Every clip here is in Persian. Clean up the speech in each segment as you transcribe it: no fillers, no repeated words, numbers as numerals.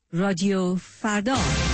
رادیو فردا.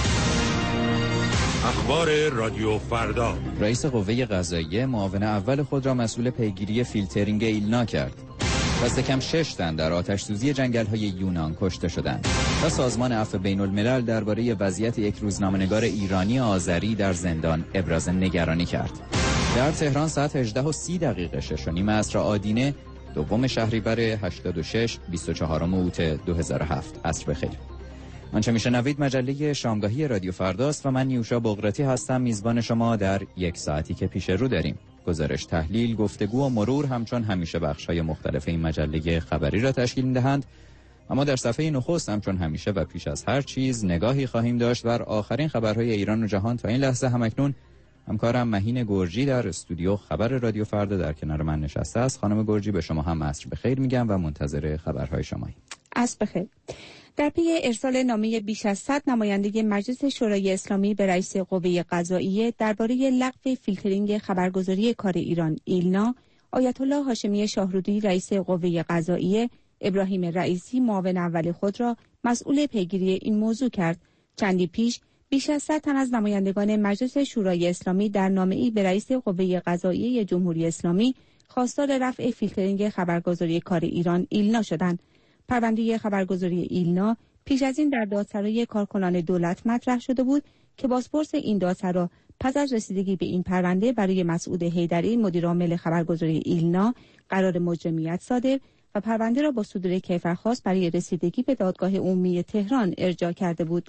اخبار رادیو فردا. رئیس قوه قضاییه معاون اول خود را مسئول پیگیری فیلترینگ ایلنا کرد. دست کم 6 تن در آتش‌سوزی جنگل‌های یونان کشته شدند. و سازمان عفو بین‌الملل درباره وضعیت یک روزنامه‌نگار ایرانی آذری در زندان ابراز نگرانی کرد. در تهران ساعت 18:30 6:30 عصر آدینه دوم شهریور 86 24 اوت 2007. عصر بخیر. آنچه میشنوید مجله شامگاهی رادیو فرداست و من نیوشا بغراتی هستم، میزبان شما در یک ساعتی که پیش رو داریم. گزارش، تحلیل، گفتگو و مرور همچون همیشه بخش‌های مختلف این مجله خبری را تشکیل می‌دهند. اما در صفحه نخست همچون همیشه و پیش از هر چیز نگاهی خواهیم داشت بر آخرین خبرهای ایران و جهان تا این لحظه. همکنون همکارم مهین گرجی در استودیو خبر رادیو فردا در کنار من نشسته است. خانم گرجی، به شما هم عصر بخیر میگم و منتظر خبرهای شماییم. عصر بخیر. در پی ارسال نامه بیش از 100 نماینده مجلس شورای اسلامی به رئیس قوه قضاییه درباره لغو فیلترینگ خبرگزاری کار ایران ایلنا، آیت الله هاشمی شاهرودی رئیس قوه قضاییه ابراهیم رئیسی معاون اول خود را مسئول پیگیری این موضوع کرد. چندی پیش بیش از 100 تن از نمایندگان مجلس شورای اسلامی در نامه‌ای به رئیس قوه قضاییه جمهوری اسلامی خواستار رفع فیلترینگ خبرگزاری کار ایران ایلنا شدند. پرونده خبرگزاری ایلنا پیش از این در دادسرای کارکنان دولت مطرح شده بود که بازپرس این دادسرا پس از رسیدگی به این پرونده برای مسعود حیدری مدیرعامل خبرگزاری ایلنا قرار مجرمیت صادر و پرونده را با صدور کیفرخواست برای رسیدگی به دادگاه عمومی تهران ارجاع کرده بود.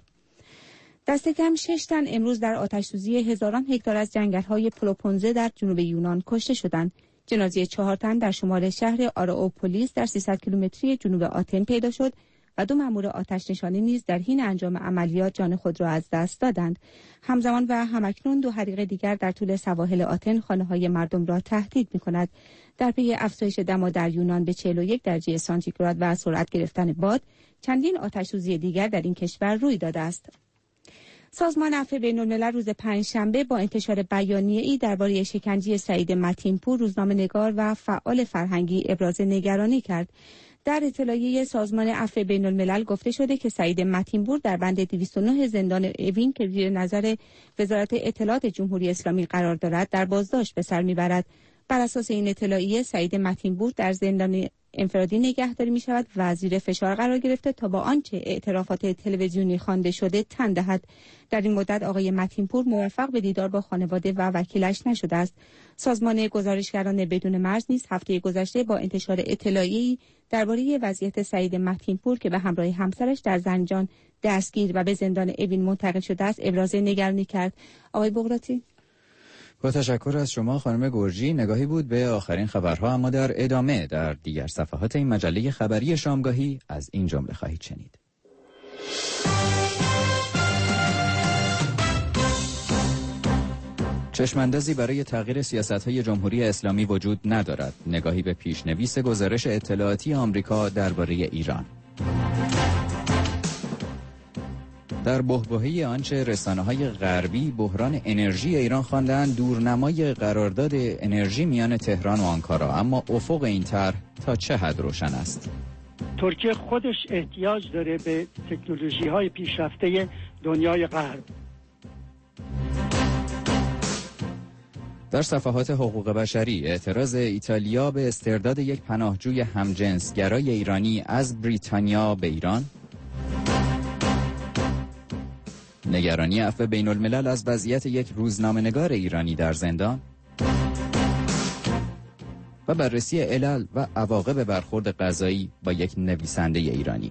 دست کم 6 تن امروز در آتش‌سوزی هزاران هکتار از جنگل‌های پلوپونزه در جنوب یونان کشته شدند. جنازه 4 تن در شمال شهر آراوپولیس در 300 کیلومتری جنوب آتن پیدا شد و 2 مأمور آتش نشانی نیز در حین انجام عملیات جان خود را از دست دادند. همزمان و همکنون 2 حریق دیگر در طول سواحل آتن خانه‌های مردم را تهدید می‌کند. در پی افزایش دما در یونان به 41 درجه سانتیگراد و سرعت گرفتن باد، چندین آتش‌سوزی دیگر در این کشور روی داده است. سازمان عفو بین‌الملل روز پنجشنبه با انتشار بیانیه‌ای درباره شکنجه سعید متین‌پور روزنامه‌نگار و فعال فرهنگی ابراز نگرانی کرد. در اطلاعیه سازمان عفو بین‌الملل گفته شده که سعید متین‌پور در بند 209 زندان اوین که زیر نظر وزارت اطلاعات جمهوری اسلامی قرار دارد در بازداشت به سر می‌برد. بر اساس این اطلاعیه سعید متین‌پور در زندان انفرادی نگهداری می شود و زیر فشار قرار گرفته تا با آنچه اعترافات تلویزیونی خوانده شده تن دهد. در این مدت آقای متین‌پور موفق به دیدار با خانواده و وکیلش نشده است. سازمان گزارشگران بدون مرز نیز هفته گذشته با انتشار اطلاعیه‌ای درباره وضعیت سعید متین‌پور که به همراه همسرش در زنجان دستگیر و به زندان اوین منتقل شده است ابراز نگرانی کرد. آقای بغراتی، با تشکر از شما خانم گرجی. نگاهی بود به آخرین خبرها، اما در ادامه در دیگر صفحات این مجله خبری شامگاهی از این جمله خواهید شنید. چشماندازی برای تغییر سیاست‌های جمهوری اسلامی وجود ندارد. نگاهی به پیشنویس گزارش اطلاعاتی آمریکا درباره ایران. در بحبوحه آنچه رسانه‌های غربی بحران انرژی ایران خواندند، دورنمای قرارداد انرژی میان تهران و آنکارا، اما افق این طرح تا چه حد روشن است؟ ترکیه خودش احتیاج داره به تکنولوژی‌های پیشرفته دنیای غرب. در صفحات حقوق بشری، اعتراض ایتالیا به استرداد یک پناهجوی همجنسگرای ایرانی از بریتانیا به ایران. نگرانی عفو بین‌الملل از وضعیت یک روزنامه‌نگار ایرانی در زندان و بررسی علل و عواقب برخورد قضایی با یک نویسنده ایرانی.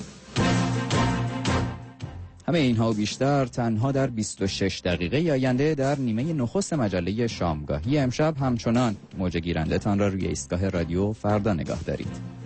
همه اینها و بیشتر تنها در 26 دقیقه آینده در نیمه نخست مجله شامگاهی امشب. همچنان موج گیرنده تان را روی ایستگاه رادیو فردا نگاه دارید.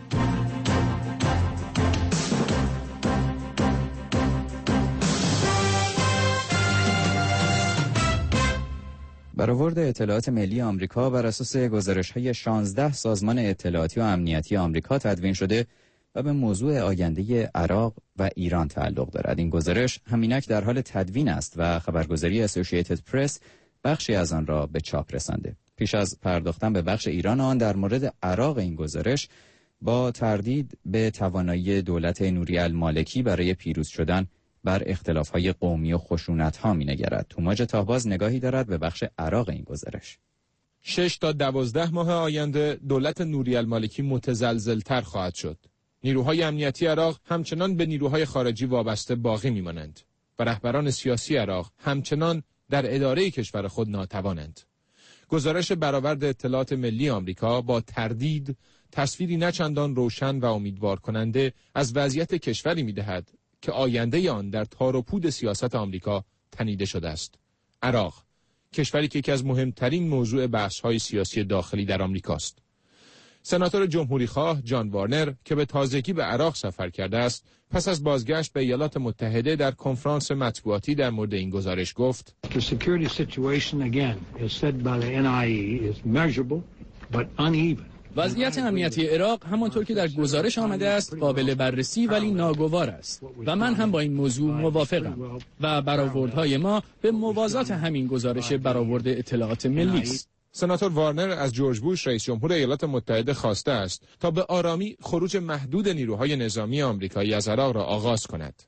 برآورد اطلاعات ملی آمریکا بر اساس گزارش‌های 16 سازمان اطلاعاتی و امنیتی آمریکا تدوین شده و به موضوع آینده عراق و ایران تعلق دارد. این گزارش همینک در حال تدوین است و خبرگزاری اسوسییتد پرس بخشی از آن را به چاپ رسانده. پیش از پرداختن به بخش ایران آن در مورد عراق، این گزارش با تردید به توانایی دولت نوری المالکی برای پیروز شدن بر اختلاف‌های قومی و خشونت‌ها می‌نگرد. توماج تاهباز نگاهی دارد به بخش عراق این گزارش. 6 تا 12 ماه آینده دولت نوری المالکی متزلزل‌تر خواهد شد. نیروهای امنیتی عراق همچنان به نیروهای خارجی وابسته باقی می‌مانند و رهبران سیاسی عراق همچنان در اداره کشور خود ناتوانند. گزارش برآورد اطلاعات ملی آمریکا با تردید تصویری نچندان روشن و امیدوار کننده از وضعیت کشوری می‌دهد که آینده آن در تار و پود سیاست آمریکا تنیده شده است. عراق، کشوری که یکی از مهمترین موضوع بحث‌های سیاسی داخلی در آمریکاست. سناتور جمهوریخواه جان وارنر که به تازگی به عراق سفر کرده است، پس از بازگشت به ایالات متحده در کنفرانس مطبوعاتی در مورد این گزارش گفت: The security situation again is said by the NIE is measurable but uneven. وضعیت امنیتی عراق همانطور که در گزارش آمده است قابل بررسی ولی ناگوار است و من هم با این موضوع موافقم و برآوردهای ما به موازات همین گزارش برآورد اطلاعات ملی است. سناتور وارنر از جورج بوش رئیس جمهور ایالات متحده خواسته است تا به آرامی خروج محدود نیروهای نظامی آمریکایی از عراق را آغاز کند.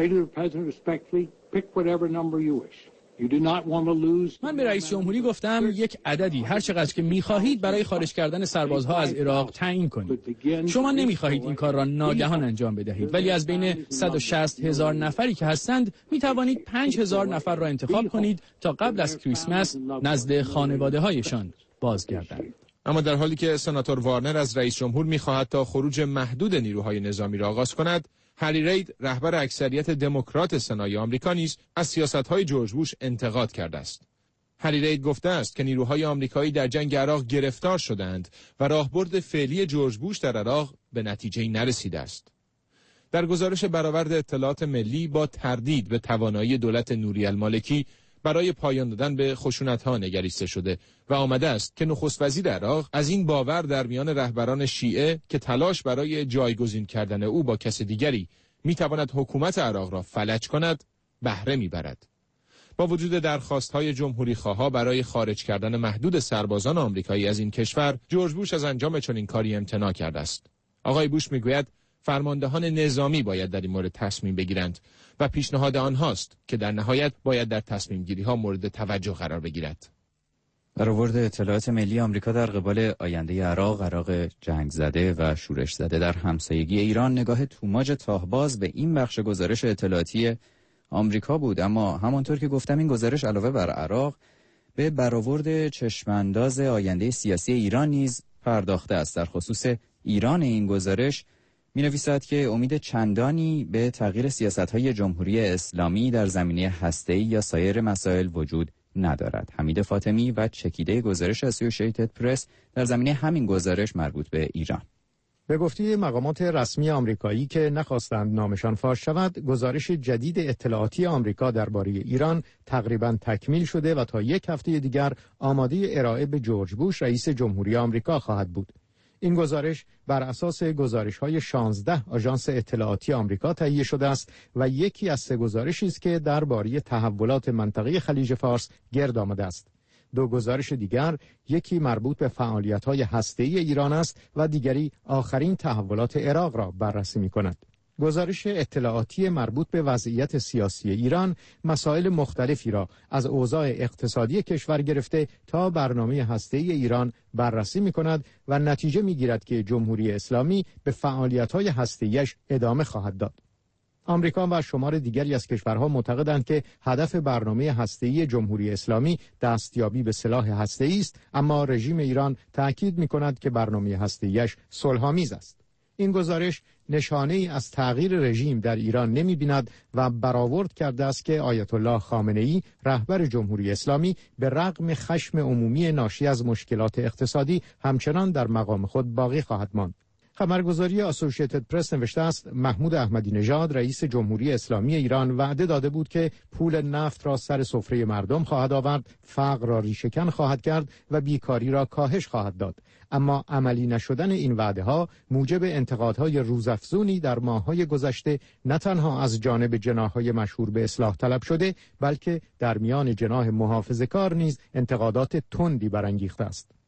من به رئیس جمهوری گفتم یک عددی هر چقدر که می‌خواهید برای خارج کردن سربازها از عراق تعیین کنید. شما نمی‌خواهید این کار را ناگهان انجام بدهید، ولی از بین 160,000 نفری که هستند می‌توانید 5,000 نفر را انتخاب کنید تا قبل از کریسمس نزد خانواده‌هایشان بازگردند. اما در حالی که سناتور وارنر از رئیس جمهور می‌خواهد تا خروج محدود نیروهای نظامی را آغاز کند، هری رید رهبر اکثریت دموکرات سنای آمریکا نیز از سیاست‌های جورج بوش انتقاد کرده است. هری رید گفته است که نیروهای آمریکایی در جنگ عراق گرفتار شدند و راهبرد فعلی جورج بوش در عراق به نتیجه‌ای نرسیده است. در گزارش برآورد اطلاعات ملی با تردید به توانایی دولت نوری المالکی برای پایان دادن به خشونت‌ها نگریسته شده و آمده است که نخست وزیر عراق از این باور در میان رهبران شیعه که تلاش برای جایگزین کردن او با کس دیگری می‌تواند حکومت عراق را فلج کند بهره می‌برد. با وجود درخواست‌های جمهوری‌خواها برای خارج کردن محدود سربازان آمریکایی از این کشور، جورج بوش از انجام چنین کاری امتناع کرده است. آقای بوش می‌گوید فرماندهان نظامی باید در این مورد تصمیم بگیرند و پیشنهاد آنهاست که در نهایت باید در تصمیم گیری ها مورد توجه قرار بگیرد. برآورد اطلاعات ملی آمریکا در قبال آینده عراق جنگ زده و شورش زده در همسایگی ایران نگاه توماج تاهباز به این بخش گزارش اطلاعاتی آمریکا بود، اما همانطور که گفتم این گزارش علاوه بر عراق به برآورد چشمانداز آینده سیاسی ایران نیز پرداخته است. در خصوص ایران این گزارش می‌نویسد که امید چندانی به تغییر سیاست‌های جمهوری اسلامی در زمینه هسته‌ای یا سایر مسائل وجود ندارد. حمید فاطمی و چکیده گزارش اسوسییتد پرس در زمینه همین گزارش مربوط به ایران. به گفته مقامات رسمی آمریکایی که نخواستند نامشان فاش شود، گزارش جدید اطلاعاتی آمریکا درباره ایران تقریباً تکمیل شده و تا یک هفته دیگر آماده ارائه به جورج بوش رئیس جمهوری آمریکا خواهد بود. این گزارش بر اساس گزارش‌های 16 آژانس اطلاعاتی آمریکا تهیه شده است و یکی از 3 گزارشی است که درباره تحولات منطقه خلیج فارس گرد آمده است. 2 گزارش دیگر، یکی مربوط به فعالیت‌های هسته‌ای ایران است و دیگری آخرین تحولات عراق را بررسی می‌کند. گزارش اطلاعاتی مربوط به وضعیت سیاسی ایران مسائل مختلفی را از اوضاع اقتصادی کشور گرفته تا برنامه هسته‌ای ایران بررسی می‌کند و نتیجه می‌گیرد که جمهوری اسلامی به فعالیت‌های هسته‌ایش ادامه خواهد داد. آمریکا و شمار دیگری از کشورها معتقدند که هدف برنامه هسته‌ای جمهوری اسلامی دستیابی به سلاح هسته‌ای است، اما رژیم ایران تأکید می‌کند که برنامه هسته‌ایش صلح‌آمیز است. این گزارش نشانه‌ای از تغییر رژیم در ایران نمی‌بیند و برآورد کرده است که آیت الله خامنه‌ای رهبر جمهوری اسلامی به رغم خشم عمومی ناشی از مشکلات اقتصادی همچنان در مقام خود باقی خواهد ماند. خبرگزاری اسوسییتد پرس نوشته است محمود احمدی نژاد رئیس جمهوری اسلامی ایران وعده داده بود که پول نفت را سر سفره مردم خواهد آورد، فقر را ریشه‌کن خواهد کرد و بیکاری را کاهش خواهد داد. اما عملی نشدن این وعده‌ها موجب انتقادهای روزافزونی در ماه‌های گذشته نه تنها از جانب جناح‌های مشهور به اصلاح طلب شده، بلکه در میان جناح محافظه‌کار نیز انتقادات تندی برانگیخته است.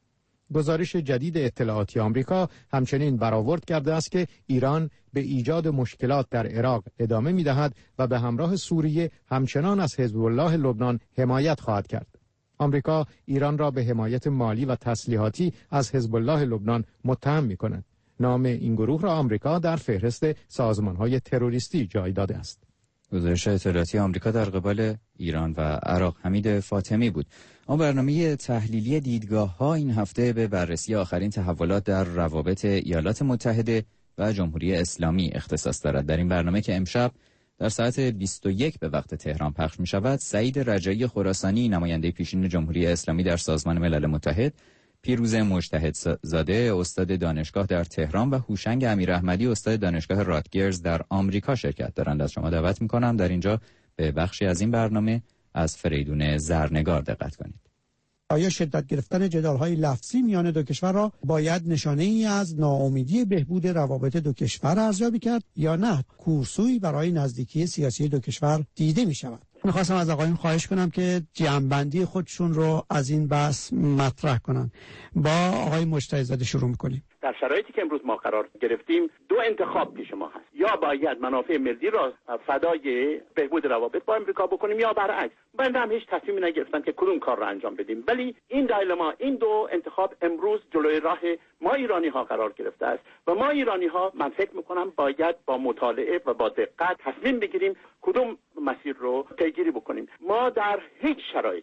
گزارش جدید اطلاعاتی آمریکا همچنین برآورد کرده است که ایران به ایجاد مشکلات در عراق ادامه می‌دهد و به همراه سوریه همچنان از حزب الله لبنان حمایت خواهد کرد. آمریکا ایران را به حمایت مالی و تسلیحاتی از حزب الله لبنان متهم می‌کند. نام این گروه را آمریکا در فهرست سازمان‌های تروریستی جای داده است. گزارش اطلاعاتی آمریکا در قبال ایران و عراق حمید فاطمی بود. اما برنامه تحلیلی دیدگاه‌ها این هفته به بررسی آخرین تحولات در روابط ایالات متحده و جمهوری اسلامی اختصاص دارد. در این برنامه که امشب در ساعت 21 به وقت تهران پخش می‌شود، سعید رجایی خراسانی، نماینده پیشین جمهوری اسلامی در سازمان ملل متحد، پیروز مجتهدزاده، استاد دانشگاه در تهران و هوشنگ امیراحمدی، استاد دانشگاه راتگرز در آمریکا شرکت دارند. از شما دعوت می‌کنم در اینجا به بخشی از این برنامه از فریدون زرنگار دقت کنید. آیا شدت گرفتن جدال‌های لفظی میان دو کشور را باید نشانه‌ای از ناامیدی بهبود روابط دو کشور ارزیابی کرد یا نه کورسویی برای نزدیکی سیاسی دو کشور دیده می‌شود؟ می‌خواستم از آقایون خواهش کنم که جمع‌بندی خودشون رو از این بحث مطرح کنن. با آقای مجتهدزاده شروع می‌کنیم. در شرایطی که امروز ما قرار گرفتیم دو انتخاب پیش ما هست: یا باید منافع ملی را فدای بهبود روابط با امریکا بکنیم یا برعکس. بنده هم هیچ تصمیمی نگرفتم که کدوم کار را انجام بدیم، ولی این دایلما، این دو انتخاب امروز جلوی راه ما ایرانی ها قرار گرفته است و ما ایرانی ها من فکر میکنم باید با مطالعه و با دقت تصمیم بگیریم کدوم مسیر رو پیگیری بکنیم. ما در هیچ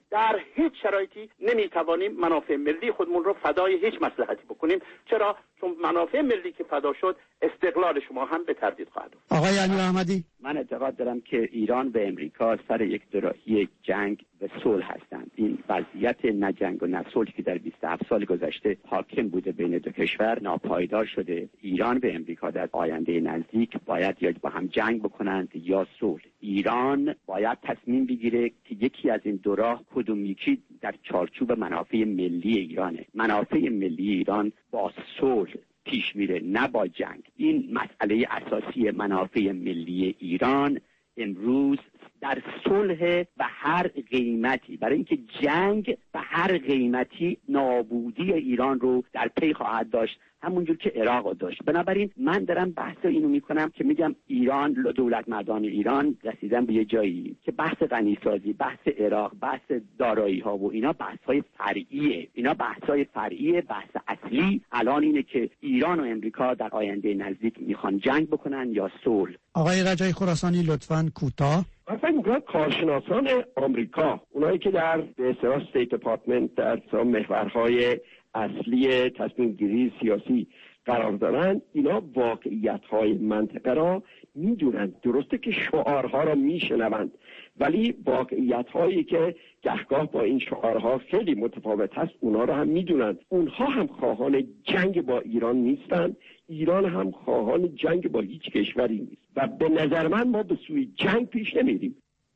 شرایطی نمیتوانیم منافع ملی خودمون رو فدای هیچ مصلحتی بکنیم. چرا؟ چون منافع ملی که فدا شد استقلال شما هم به تردید خواهد افتاد. آقای امیراحمدی، من اعتقاد دارم که ایران و امریکا سر یک دوراهی جنگ و صلح هستند. این وضعیت نه جنگ و نه صلح که در 27 سال گذشته حاکم بوده بین دو کشور ناپایدار شده. ایران و امریکا در آینده نزدیک باید یا با هم جنگ بکنند یا صلح. ایران باید تصمیم بگیره که یکی از این دو راه کدوم یکی در چارچوب منافع ملی ایرانه. منافع ملی ایران با صلح پیش میره نه با جنگ. این مسئله اساسی منافع ملی ایران امروز در صلح و هر قیمتی، برای اینکه جنگ به هر قیمتی نابودی ایران رو در پی خواهد داشت، همونجور که عراق رو داشت. بنابراین من دارم بحث اینو میکنم که میگم ایران، دولت مردان ایران رسیدن به یه جایی که بحث غنیسازی، بحث عراق، بحث دارایی ها و اینا بحث های فرعیه. بحث اصلی الان اینه که ایران و امریکا در آینده نزدیک میخوان جنگ بکنن یا صلح. آقای رجایی خراسانی لطفاً کوتاه. من فکر می‌کنم کارشناسان آمریکا، اونایی که در به اصطلاح استیت دپارتمنت در محورهای اصلی تصمیم گیری سیاسی قرار دارن، اینا واقعیت‌های منطقه را میدونن. درسته که شعارها را میشنوند، ولی واقعیت‌هایی که گهگاه با این شعارها خیلی متفاوت هست اونا را هم میدونن. اونها هم خواهان جنگ با ایران نیستن، ایران هم خواهان جنگ با هیچ کشوری نیست و به نظر من ما به سوی جنگ پیش نمیریم.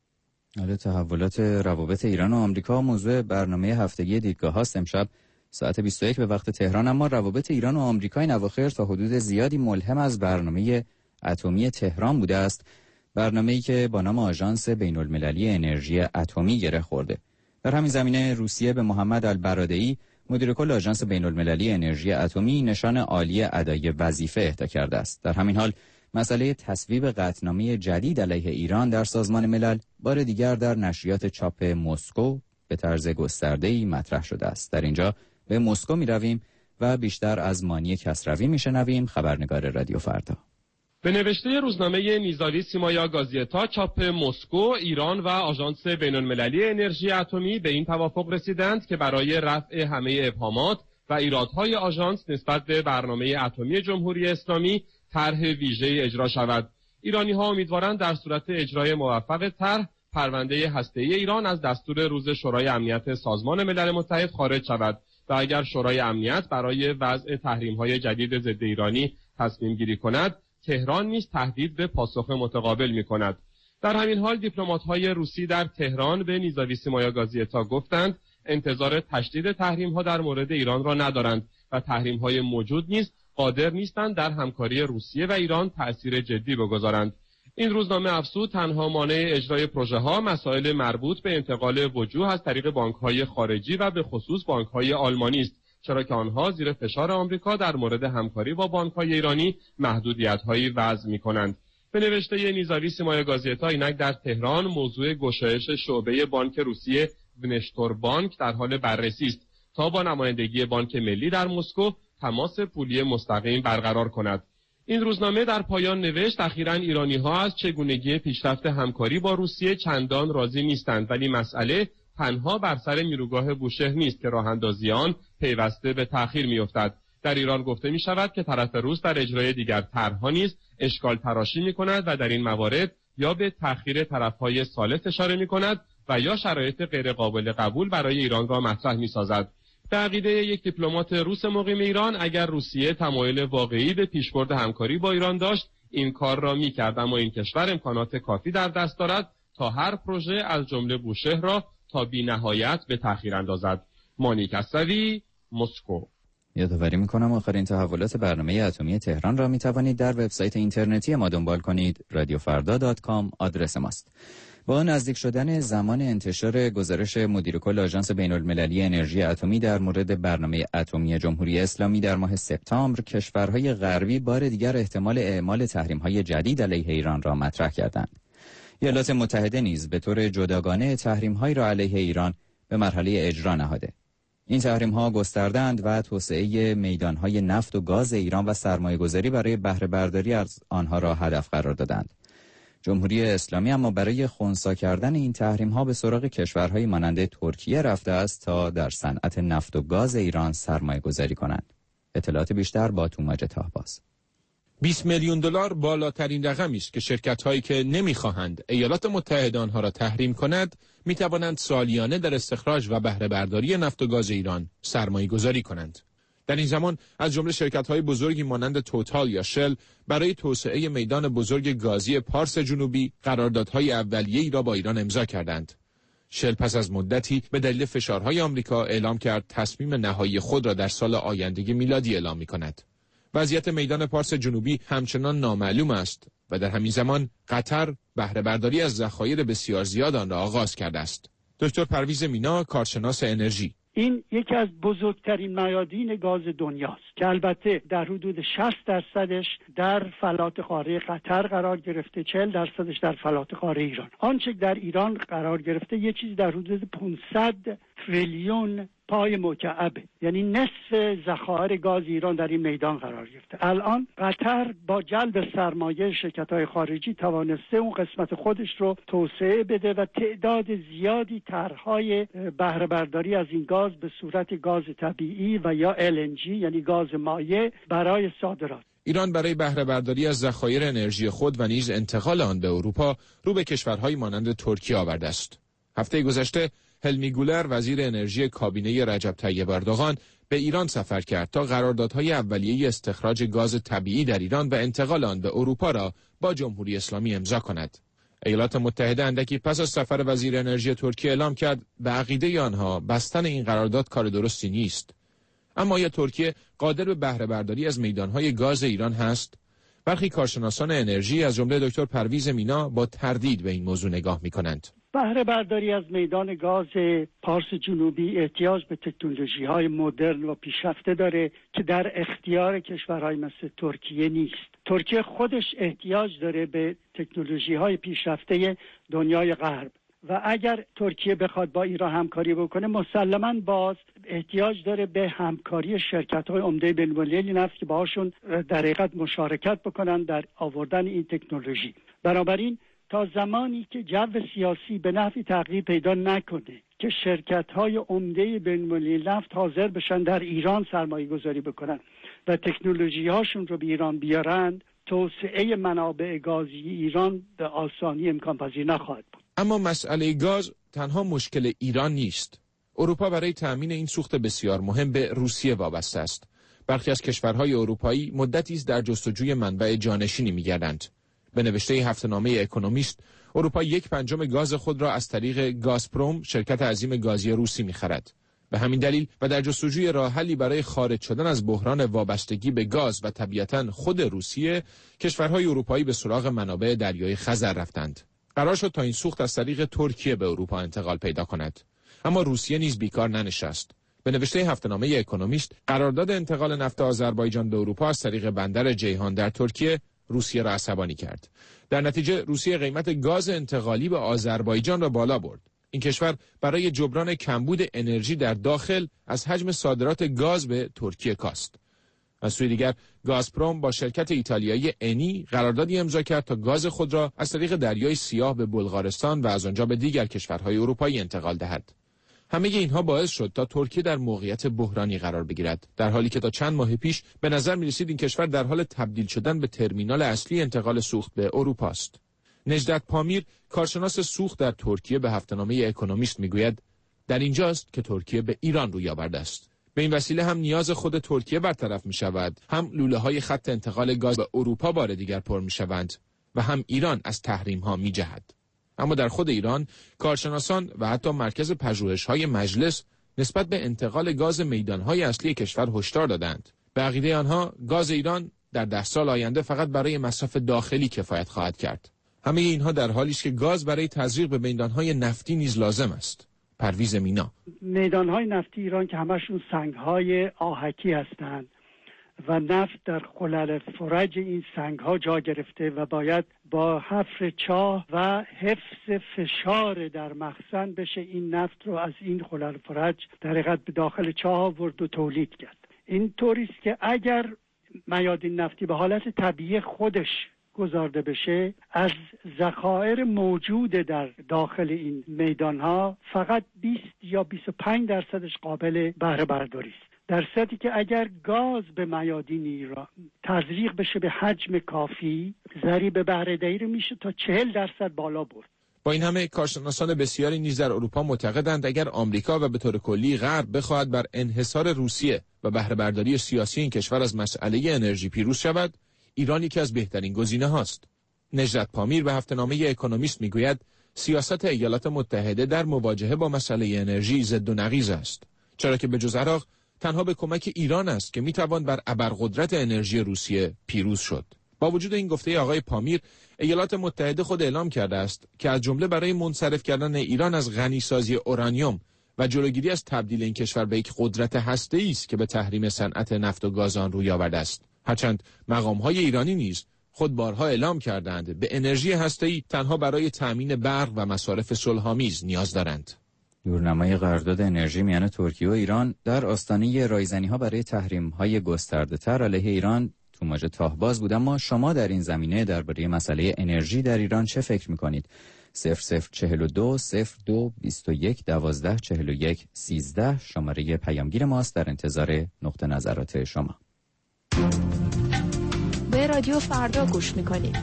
حالا تحولات روابط ایران و آمریکا موضوع برنامه هفتگی دیدگاه هاست. امشب ساعت 21 به وقت تهران. اما روابط ایران و آمریکا این اواخر تا حدود زیادی ملهم از برنامه اتمی تهران بوده است، برنامه‌ای که با نام آژانس بین‌المللی انرژی اتمی گره خورده. در همین زمینه روسیه به محمد البرادعی، مدیر کل آژانس بین‌المللی انرژی اتمی، نشان عالی ادای وظیفه اهدا کرده است. در همین حال مسئله تصویب قطعنامه جدید علیه ایران در سازمان ملل بار دیگر در نشریات چاپ مسکو به طرز گسترده‌ای مطرح شده است. در اینجا به مسکو می‌رویم و بیشتر از مانی کسروی می‌شنویم، خبرنگار رادیو فردا. به نوشته روزنامه نیزاوی سیمایا گازیتا چاپ مسکو، ایران و آژانس بین‌المللی انرژی اتمی به این توافق رسیدند که برای رفع همه ابهامات و ایرادهای آژانس نسبت به برنامه اتمی جمهوری اسلامی طرح ویژه‌ای اجرا شود. ایرانی‌ها امیدوارند در صورت اجرای موفق طرح، پرونده هسته‌ای ایران از دستور روز شورای امنیت سازمان ملل متحد خارج شود و اگر شورای امنیت برای وضع تحریم‌های جدید ضد ایرانی تصمیم گیری کند، تهران نیز تهدید به پاسخ متقابل می‌کند. در همین حال دیپلمات‌های روسی در تهران به نیزاوی سیمایا گازیتا گفتند انتظار تشدید تحریم‌ها در مورد ایران را ندارند و تحریم‌های موجود نیز قادر نیستند در همکاری روسیه و ایران تأثیر جدی بگذارند. این روزنامه افزود تنها مانع اجرای پروژه‌ها مسائل مربوط به انتقال وجوه از طریق بانک‌های خارجی و به خصوص بانک‌های آلمانی است چرا که آنها زیر فشار آمریکا در مورد همکاری با بانک‌های ایرانی محدودیت‌هایی وضع می‌کنند. به نوشته نیزاوی سیمای گازیتا، اینک در تهران موضوع گشایش شعبه بانک روسیه ونشتور بانک در حال بررسی است تا با نمایندگی بانک ملی در مسکو تماس پولی مستقیم برقرار کند. این روزنامه در پایان نوشت اخیراً ایرانی‌ها از چگونگی پیشرفت همکاری با روسیه چندان راضی نیستند، ولی مسئله تنها بر سر نیروگاه بوشهر نیست که راه اندازی آن پیوسته به تأخیر می‌افتد. در ایران گفته می‌شود که طرف روس در اجرای دیگر طرح‌ها نیز اشکال تراشی می‌کند و در این موارد یا به تأخیر طرف‌های ثالث اشاره می‌کند و یا شرایط غیر قابل قبول برای ایران را مطرح می‌سازد. به عقیده یک دیپلمات روس مقیم ایران، اگر روسیه تمایل واقعی به پیشبرد همکاری با ایران داشت، این کار را می‌کرد، اما این کشور امکانات کافی در دست دارد تا هر پروژه از جمله بوشهر را تا بی‌نهایت به تأخیر اندازد. مانی کسروی، مسکو. یادآوری می‌کنم آخرین تحولات برنامه اتمی تهران را می‌توانید در وبسایت اینترنتی ما دنبال کنید. radiofarda.com آدرس ماست. با نزدیک شدن زمان انتشار گزارش مدیر کل آژانس بین‌المللی انرژی اتمی در مورد برنامه اتمی جمهوری اسلامی در ماه سپتامبر، کشورهای غربی بار دیگر احتمال اعمال تحریم‌های جدید علیه ایران را مطرح کردند. ایالات متحده نیز به طور جداگانه تحریم‌هایی را علیه ایران به مرحله اجرا نهاده. این تحریم‌ها گسترده‌اند و توسعه میدان‌های نفت و گاز ایران و سرمایه‌گذاری برای بهره برداری از آنها را هدف قرار دادند. جمهوری اسلامی اما برای خنثی کردن این تحریم‌ها به سراغ کشورهای مانند ترکیه رفته است تا در صنعت نفت و گاز ایران سرمایه‌گذاری کنند. اطلاعات بیشتر با توماج تاهباز. 20 میلیون دلار بالاترین رقمی است که شرکت‌هایی که نمی‌خواهند ایالات متحده آنها را تحریم کند، می‌توانند سالیانه در استخراج و بهره برداری نفت و گاز ایران سرمایه‌گذاری کنند. در این زمان از جمله شرکت‌های بزرگی مانند توتال یا شل برای توسعه میدان بزرگ گازی پارس جنوبی قراردادهای اولیه‌ای را با ایران امضا کردند. شل پس از مدتی به دلیل فشارهای آمریکا اعلام کرد تصمیم نهایی خود را در سال آینده میلادی اعلام می‌کند. وضعیت میدان پارس جنوبی همچنان نامعلوم است و در همین زمان قطر بهره برداری از ذخایر بسیار زیاد آن را آغاز کرده است. دکتر پرویز مینا، کارشناس انرژی: این یکی از بزرگترین میادین گاز دنیاست که البته در حدود 60% در فلات قاره قطر قرار گرفته، 40% در فلات قاره ایران. آنچه در ایران قرار گرفته یه چیز در حدود 500 تریلیون پای مکعب، یعنی نصف ذخایر گاز ایران در این میدان قرار گرفته. الان قطر با جلب سرمایه شرکت‌های خارجی توانسته اون قسمت خودش رو توسعه بده و تعداد زیادی طرح‌های بهره برداری از این گاز به صورت گاز طبیعی و یا LNG یعنی گاز مایع برای صادرات. ایران برای بهره برداری از ذخایر انرژی خود و نیز انتقال آن به اروپا رو به کشورهای مانند ترکیه آورده است. هفته گذشته هلمی گولر، وزیر انرژی کابینه رجب طیب اردوغان، به ایران سفر کرد تا قراردادهای اولیه استخراج گاز طبیعی در ایران و انتقال آن به اروپا را با جمهوری اسلامی امضا کند. ایالات متحده اندکی پس از سفر وزیر انرژی ترکیه اعلام کرد به عقیده آنها بستن این قرارداد کار درستی نیست. اما آیا ترکیه قادر به بهره برداری از میدانهای گاز ایران هست؟ برخی کارشناسان انرژی از جمله دکتر پرویز مینا با تردید به این موضوع نگاه می‌کنند. بهره برداری از میدان گاز پارس جنوبی احتیاج به تکنولوژی‌های مدرن و پیشرفته داره که در اختیار کشورهای مثل ترکیه نیست. ترکیه خودش احتیاج داره به تکنولوژی‌های پیشرفته دنیای غرب و اگر ترکیه بخواد با ایران همکاری بکنه مسلماً باز احتیاج داره به همکاری شرکت‌های عمده بین‌المللی نفت که باهاشون در حقیقت مشارکت بکنن در آوردن این تکنولوژی. بنابراین تا زمانی که جو سیاسی به نحوی تغییر پیدا نکنه که شرکت‌های عمده بین‌المللی نفت حاضر بشن در ایران سرمایه گذاری بکنن و تکنولوژی‌هاشون رو به ایران بیارن، توسعه منابع گازی ایران به آسانی امکان پذیر نخواهد بود. اما مسئله گاز تنها مشکل ایران نیست. اروپا برای تأمین این سوخت بسیار مهم به روسیه وابسته است. برخی از کشورهای اروپایی مدتی است در جستجوی منبع جانشینی می‌گردند. به نوشته هفته‌نامه اکونومیست، اروپا 1/5 گاز خود را از طریق گازپروم، شرکت عظیم گازی روسی می‌خرد. به همین دلیل و در جستجوی راه حلی برای خارج شدن از بحران وابستگی به گاز و طبیعتاً خود روسیه، کشورهای اروپایی به سراغ منابع دریای خزر رفتند. قرار شد تا این سوخت از طریق ترکیه به اروپا انتقال پیدا کند. اما روسیه نیز بیکار ننشست. به نوشته هفته‌نامه اکونومیست، قرارداد انتقال نفت آذربایجان به اروپا از طریق بندر جیهان در ترکیه روسیه را عصبانی کرد. در نتیجه روسیه قیمت گاز انتقالی به آذربایجان را بالا برد. این کشور برای جبران کمبود انرژی در داخل از حجم صادرات گاز به ترکیه کاست. از سوی دیگر گازپروم با شرکت ایتالیایی انی قراردادی امضا کرد تا گاز خود را از طریق دریای سیاه به بلغارستان و از آنجا به دیگر کشورهای اروپایی انتقال دهد. همه اینها باعث شد تا ترکیه در موقعیت بحرانی قرار بگیرد، در حالی که تا چند ماه پیش به نظر می‌رسید این کشور در حال تبدیل شدن به ترمینال اصلی انتقال سوخت به اروپا است. نجدت پامیر، کارشناس سوخت در ترکیه، به هفته‌نامه اکونومیست میگوید در اینجاست که ترکیه به ایران روی آورده است. به این وسیله هم نیاز خود ترکیه برطرف می شود، هم لوله‌های خط انتقال گاز به اروپا بار دیگر پر می شوند و هم ایران از تحریم‌ها می جهد. اما در خود ایران کارشناسان و حتی مرکز پژوهش‌های مجلس نسبت به انتقال گاز میدان‌های اصلی کشور هشدار دادند. به عقیده آنها گاز ایران در 10 سال آینده فقط برای مصرف داخلی کفایت خواهد کرد. همه اینها در حالی است که گاز برای تزریق به میدان‌های نفتی نیز لازم است. پرویز مینا: میدان‌های نفتی ایران که همشون سنگ‌های آهکی هستند و نفت در خلل فرج این سنگ‌ها جا گرفته و باید با حفر چاه و حفظ فشار در مخزن بشه این نفت رو از این خلل فرج در حقیقت به داخل چاه آورد و تولید کرد. این طوری است که اگر میادین نفتی به حالت طبیعی خودش گذارده بشه، از ذخایر موجود در داخل این میدانها فقط 20 یا 25% قابل بهره برداری است، در صورتی که اگر گاز به میادین ایران تزریق بشه به حجم کافی، ضریب بهره دهی رو میشه تا 40% بالا برد. با این همه کارشناسان بسیاری نیز در اروپا معتقدند اگر آمریکا و به طور کلی غرب بخواهد بر انحصار روسیه و بهره برداری سیاسی این کشور از مسئله انرژی پیروز شود، ایران یکی از بهترین گزینه هاست. نجدت پامیر به هفته‌نامه اکونومیست میگوید سیاست ایالات متحده در مواجهه با مسئله انرژی ضد و نقیض است، چرا که به جز عراق تنها به کمک ایران است که میتوان بر ابرقدرت انرژی روسیه پیروز شد. با وجود این گفته آقای پامیر، ایالات متحده خود اعلام کرده است که از جمله برای منصرف کردن ایران از غنیسازی اورانیوم و جلوگیری از تبدیل این کشور به یک قدرت هسته‌ای است که به تحریم صنعت نفت و گاز آن روی آورده است. هرچند مقام‌های ایرانی نیز خود بارها اعلام کردند به انرژی هسته‌ای تنها برای تأمین برق و مصارف صلح‌آمیز نیاز دارند. دورنمای قرارداد انرژی میان ترکیه و ایران در آستانه رایزنی‌ها برای تحریم‌های گسترده‌تر علیه ایران تو موج تاه‌باز بود. اما شما در این زمینه درباره مسئله انرژی در ایران چه فکر می‌کنید؟ 0042 02 21 12 41 13 شماره پیامگیر ماست. در انتظار نقطه نظرات شما. به رادیو فردا گوش میکنید.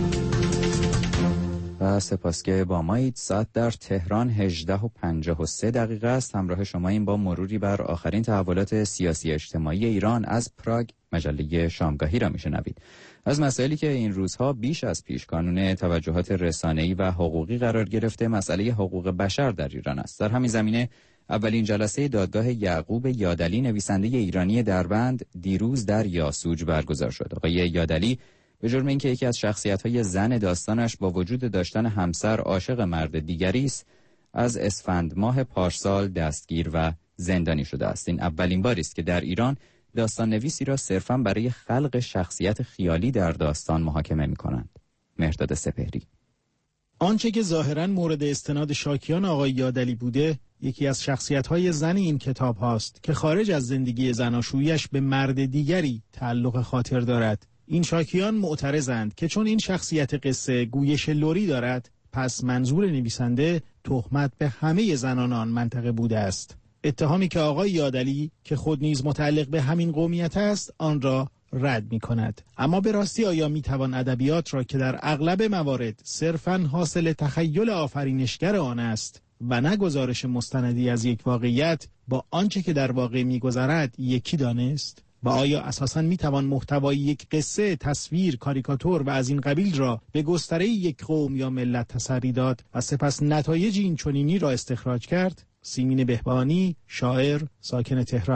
و سپاس که با مایید. ساعت در تهران 18:53 است. همراه شما این با مروری بر آخرین تحولات سیاسی اجتماعی ایران از پراگ، مجله شامگاهی را میشنوید. از مسائلی که این روزها بیش از پیش کانون توجهات رسانه‌ای و حقوقی قرار گرفته، مسئله حقوق بشر در ایران است. در همین زمینه اولین جلسه دادگاه یعقوب یادلی، نویسنده ایرانی دربند، دیروز در یاسوج برگزار شد. آقای یادلی به جرم اینکه یکی از شخصیت‌های زن داستانش با وجود داشتن همسر عاشق مرد دیگری است، از اسفند ماه پارسال دستگیر و زندانی شده است. این اولین باری است که در ایران داستان نویسی را صرفاً برای خلق شخصیت خیالی در داستان محاکمه می‌کنند. مهرداد سپهری: آنچه که ظاهراً مورد استناد شاکیان آقای یادلی بوده، یکی از شخصیت‌های زن این کتاب هاست که خارج از زندگی زناشویی‌اش به مرد دیگری تعلق خاطر دارد. این شاکیان معترضند که چون این شخصیت قصه گویش لری دارد، پس منظور نویسنده تهمت به همه زنان آن منطقه بوده است. اتهامی که آقای یادلی که خود نیز متعلق به همین قومیت است آن را رد می کند. اما به راستی آیا می توان ادبیات را که در اغلب موارد صرفاً حاصل تخیل آفرینشگر آن است و نه گزارش مستندی از یک واقعیت، با آنچه که در واقع می گذرد یکی دانست؟ و آیا اساساً می توان محتوای یک قصه، تصویر، کاریکاتور و از این قبیل را به گستره یک قوم یا ملت تسری داد و سپس نتایج این چنینی را استخراج کرد؟ سیمین بهبانی، شاعر، ساکن تهران.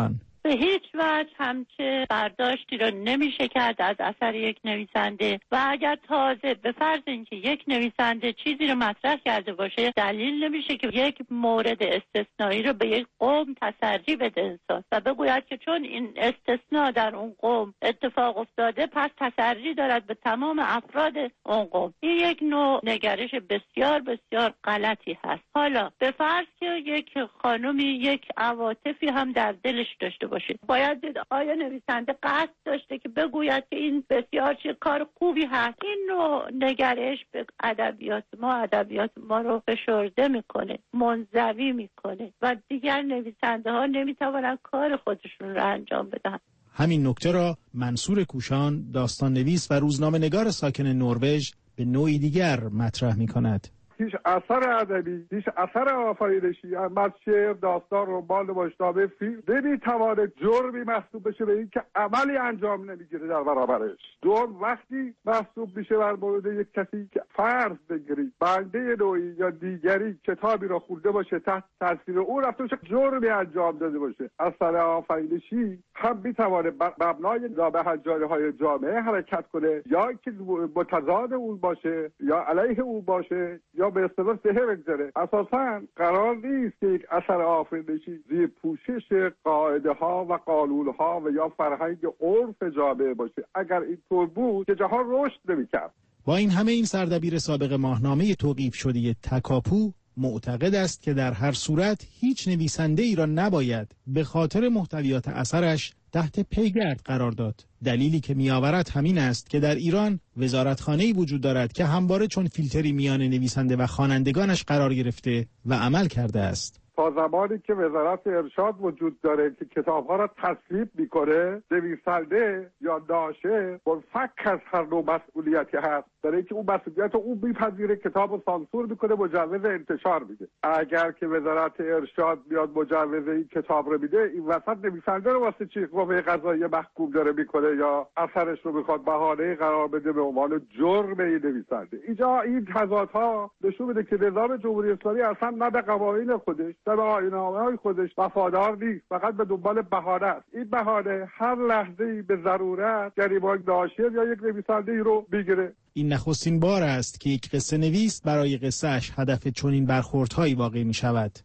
به هیچ وجه همچه برداشتی را نمیشه کرد از اثر یک نویسنده و اگر تازه به فرض اینکه یک نویسنده چیزی رو مطرح کرده باشه، دلیل نمیشه که یک مورد استثنایی رو به یک قوم تسری بده انسان و بگوید که چون این استثناء در اون قوم اتفاق افتاده پس تسری دارد به تمام افراد اون قوم. این یک نوع نگرش بسیار بسیار غلطی هست. حالا به فرض که یک خانومی یک عواطفی هم در دلش داشته باشه، باید دید آیا نویسنده قصد داشته که بگوید که این بسیار چه کار خوبی هست. این نوع نگرش به ادبیات ما رو فشرده میکنه، منزوی میکنه و دیگر نویسنده ها نمیتونن کار خودشون رو انجام بدن. همین نکته را منصور کوشان، داستان نویس و روزنامه نگار ساکن نروژ، به نوعی دیگر مطرح می کند. هیچ اثر ادبی، هیچ اثر آفرینشی، از شعر، داستان، رمان، نمایشنامه، فیلم نمیتواند جرمی محسوب بشه به این که عملی انجام نمیگیره در برابرش. جرم وقتی محسوب میشه بر مورد یک کسی که فرض بگیرید بنده نوعی یا دیگری کتابی را خونده باشه، تحت تاثیر او رفته باشه، جرمی انجام داده باشه. اثر آفرینشی هم میتونه مبنای نابهنجاری‌های جامعه حرکت کنه، یا که متضاد اون باشه یا علیه اون باشه یا به اصطلاح سحر بگذره. اساساً قرار نیست که یک اثر آفرینشی زیر پوشش قاعده ها و قانون ها و یا فرهنگ عرف جامعه باشه. اگر اینطور بود که جهان رشد نمی‌کرد. با این همه این سردبیر سابق ماهنامه توقیف شده تکاپو معتقد است که در هر صورت هیچ نویسنده ای را نباید به خاطر محتویات اثرش تحت پیگرد قرار داد. دلیلی که میآورد همین است که در ایران وزارتخانه‌ای وجود دارد که همواره چون فیلتری میان نویسنده و خوانندگانش قرار گرفته و عمل کرده است. تا زمانی که وزارت ارشاد وجود داره که کتاب‌ها را تصویب می‌کنه، نویسنده یا ناشر منفک از هر نوع مسئولیتی هست، در اینکه اون مسئولیت رو اون میپذیره، کتاب رو سانسور میکنه، مجوز انتشار میده. اگر که وزارت ارشاد میاد مجوز این کتاب رو میده، این وسط نویسنده رو واسه چی قوه قضاییه محکوم داره میکنه یا اثرش رو میخواد بهانه قرار بده به عنوان جرم این نویسنده. اینجا این تضادها نشون میده که نظام جمهوری اسلامی اصلا نه به قوانین خودش نه به آیین‌نامه‌های خودش وفادار نیست، فقط به دنبال بهانه است. این بهانه هر لحظه‌ای به ضرورت گریبان ناشر یا یک نویسنده‌ای رو میگیره. این نخستین بار است که یک قصه نویس برای قصه‌اش هدف چنین برخوردهایی واقع می شود.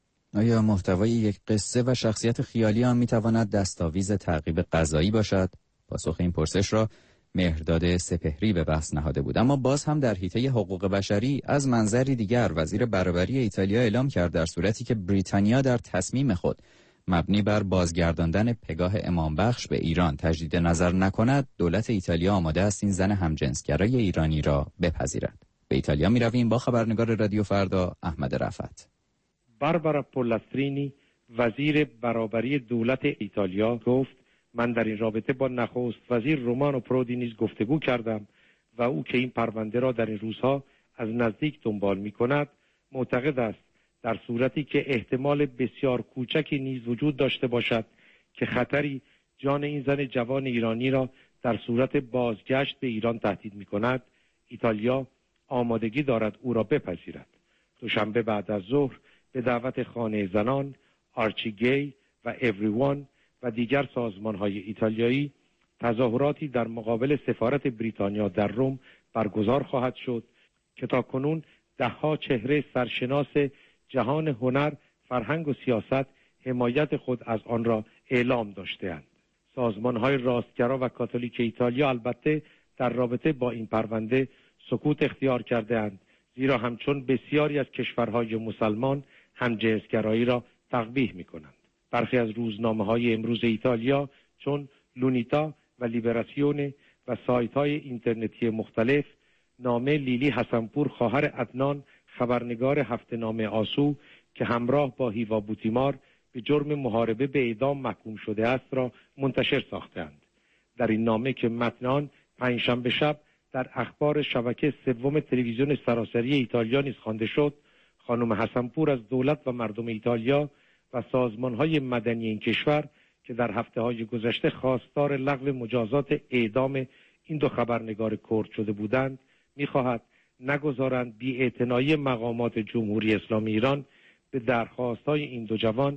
آیا محتوای یک قصه و شخصیت خیالی آن می تواند دستاویز تعقیب قضایی باشد؟ پاسخ این پرسش را مهرداد سپهری به بحث نهاده بود. اما باز هم در حیطه حقوق بشری از منظری دیگر وزیر برابری ایتالیا اعلام کرد در صورتی که بریتانیا در تصمیم خود مبنی بر بازگرداندن پگاه امامبخش به ایران تجدید نظر نکند، دولت ایتالیا آماده است این زن همجنسگرای ایرانی را بپذیرد. به ایتالیا می رویم با خبرنگار رادیو فردا احمد رفعت. باربارا پولاسترینی وزیر برابری دولت ایتالیا گفت من در این رابطه با نخست وزیر رومانو پرودی نیز گفتگو کردم و او که این پرونده را در این روزها از نزدیک دنبال می کند معتقد است در صورتی که احتمال بسیار کوچکی نیز وجود داشته باشد که خطری جان این زن جوان ایرانی را در صورت بازگشت به ایران تهدید می کند، ایتالیا آمادگی دارد او را بپذیرد. دوشنبه بعد از ظهر به دعوت خانه زنان، آرچی گی و اوریوان و دیگر سازمان‌های ایتالیایی تظاهراتی در مقابل سفارت بریتانیا در روم برگزار خواهد شد که تاکنون ده‌ها چهره سرشناس جهان هنر، فرهنگ و سیاست حمایت خود از آن را اعلام داشته‌اند. سازمان‌های راستگرا و کاتولیک ایتالیا البته در رابطه با این پرونده سکوت اختیار کرده‌اند، زیرا همچون بسیاری از کشورهای مسلمان همجنسگرایی را تقبیح می‌کنند. برخی از روزنامه‌های امروز ایتالیا چون لونیتا و لیبراسیون و سایت‌های اینترنتی مختلف نامه لیلی حسنپور خواهر عدنان خبرنگار هفته‌نامه آسو که همراه با هیوا بوتیمار به جرم محاربه به اعدام محکوم شده است را منتشر ساختند. در این نامه که متن آن پنجشنبه شب در اخبار شبکه سوم تلویزیون سراسری ایتالیا نیز خوانده شد، خانم حسنپور از دولت و مردم ایتالیا و سازمان‌های مدنی این کشور که در هفته‌های گذشته خواستار لغو مجازات اعدام این دو خبرنگار کرد شده بودند، می‌خواهد نگذارند بی‌اعتنایی مقامات جمهوری اسلامی ایران به درخواست‌های این دو جوان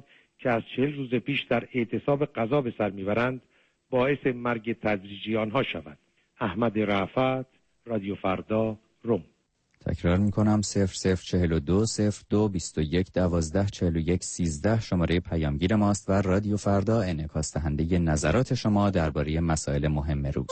که از 40 روز پیش در اعتصاب غذا به سر میبرند باعث مرگ تدریجی آنها شود. احمد رأفت، رادیو فردا، روم. تکرار میکنم 0042 02 21 12 41 13 شماره پیامگیر ماست و رادیو فردا انعکاس دهنده نظرات شما درباره مسائل مهم روز.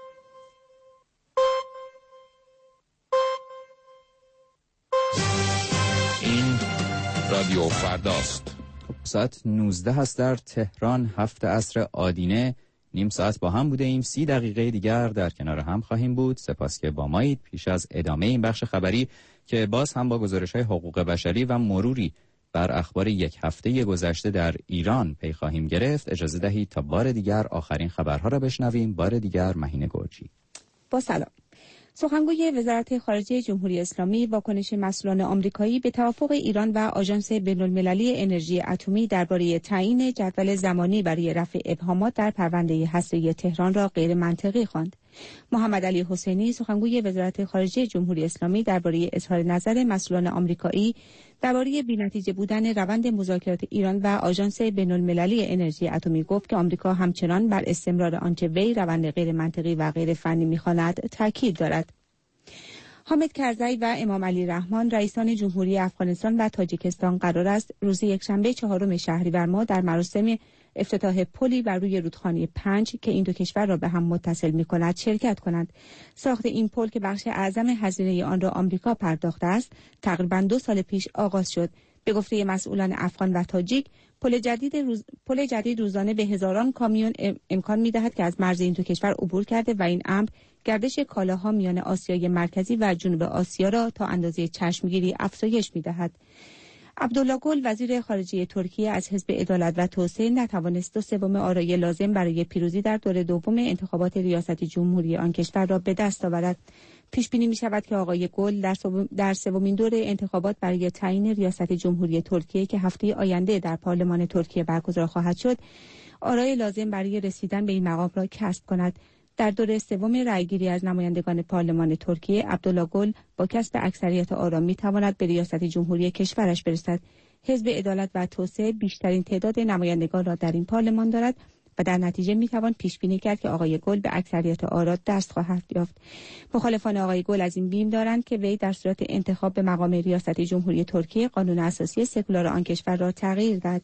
این رادیو فرداست. ساعت 19 هست در تهران، 7 عصر آدینه. نیم ساعت با هم بوده ایم، 30 دقیقه دیگر در کنار هم خواهیم بود. سپاس که با مایید. پیش از ادامه این بخش خبری که باز هم با گزارش‌های حقوق بشری و مروری بر اخبار یک هفته گذشته در ایران پی خواهیم گرفت، اجازه دهید تا بار دیگر آخرین خبرها را بشنویم. بار دیگر مهین گرجی. با سلام. سخنگوی وزارت خارجه جمهوری اسلامی واکنش مسئولان آمریکایی به توافق ایران و آژانس بین‌المللی انرژی اتمی درباره تعیین جدول زمانی برای رفع ابهامات در پرونده هسته‌ای تهران را غیر منطقی خواند. محمد علی حسینی سخنگوی وزارت خارجه جمهوری اسلامی درباره اظهار نظر مسئولان آمریکایی درباره بی‌نتیجه بودن روند مذاکرات ایران و آژانس بین‌المللی انرژی اتمی گفت که آمریکا همچنان بر استمرار آنچه وی روند غیر منطقی و غیر فنی می‌خواند تاکید دارد. حامد کرزی و امام علی رحمان رئیسان جمهوری افغانستان و تاجیکستان قرار است روز یکشنبه 4 شهریور ماه در مراسم افتتاح پلی بر روی رودخانه 5 که این دو کشور را به هم متصل می‌کند شرکت کنند. ساخت این پل که بخش اعظم هزینه آن را آمریکا پرداخته است، تقریباً 2 سال پیش آغاز شد. به گفته مسئولان افغان و تاجیک، پل جدید روزانه به هزاران کامیون امکان می‌دهد که از مرز این دو کشور عبور کرده و این امر گردش کالاها میان آسیای مرکزی و جنوب آسیا را تا اندازه چشمگیری افزایش می‌دهد. عبدالله گل وزیر خارجه ترکیه از حزب عدالت و توسعه نتوانست 2/3 آرای لازم برای پیروزی در دور دوم انتخابات ریاست جمهوری آن کشور را به دست آورد. پیش بینی می شود که آقای گل در سومین دور انتخابات برای تعیین ریاست جمهوری ترکیه که هفته آینده در پارلمان ترکیه برگزار خواهد شد، آرای لازم برای رسیدن به این مقام را کسب کند. در دور سوم رأیگیری از نمایندگان پارلمان ترکیه، عبدالله گل با کسب اکثریت آرا می‌تواند به ریاست جمهوری کشورش برسد. حزب عدالت و توسعه بیشترین تعداد نمایندگان را در این پارلمان دارد و در نتیجه می‌توان پیش بینی کرد که آقای گل به اکثریت آرا دست خواهد یافت. مخالفان آقای گل از این بیم دارند که وی در صورت انتخاب به مقام ریاست جمهوری ترکیه قانون اساسی سکولار آن کشور را تغییر دهد.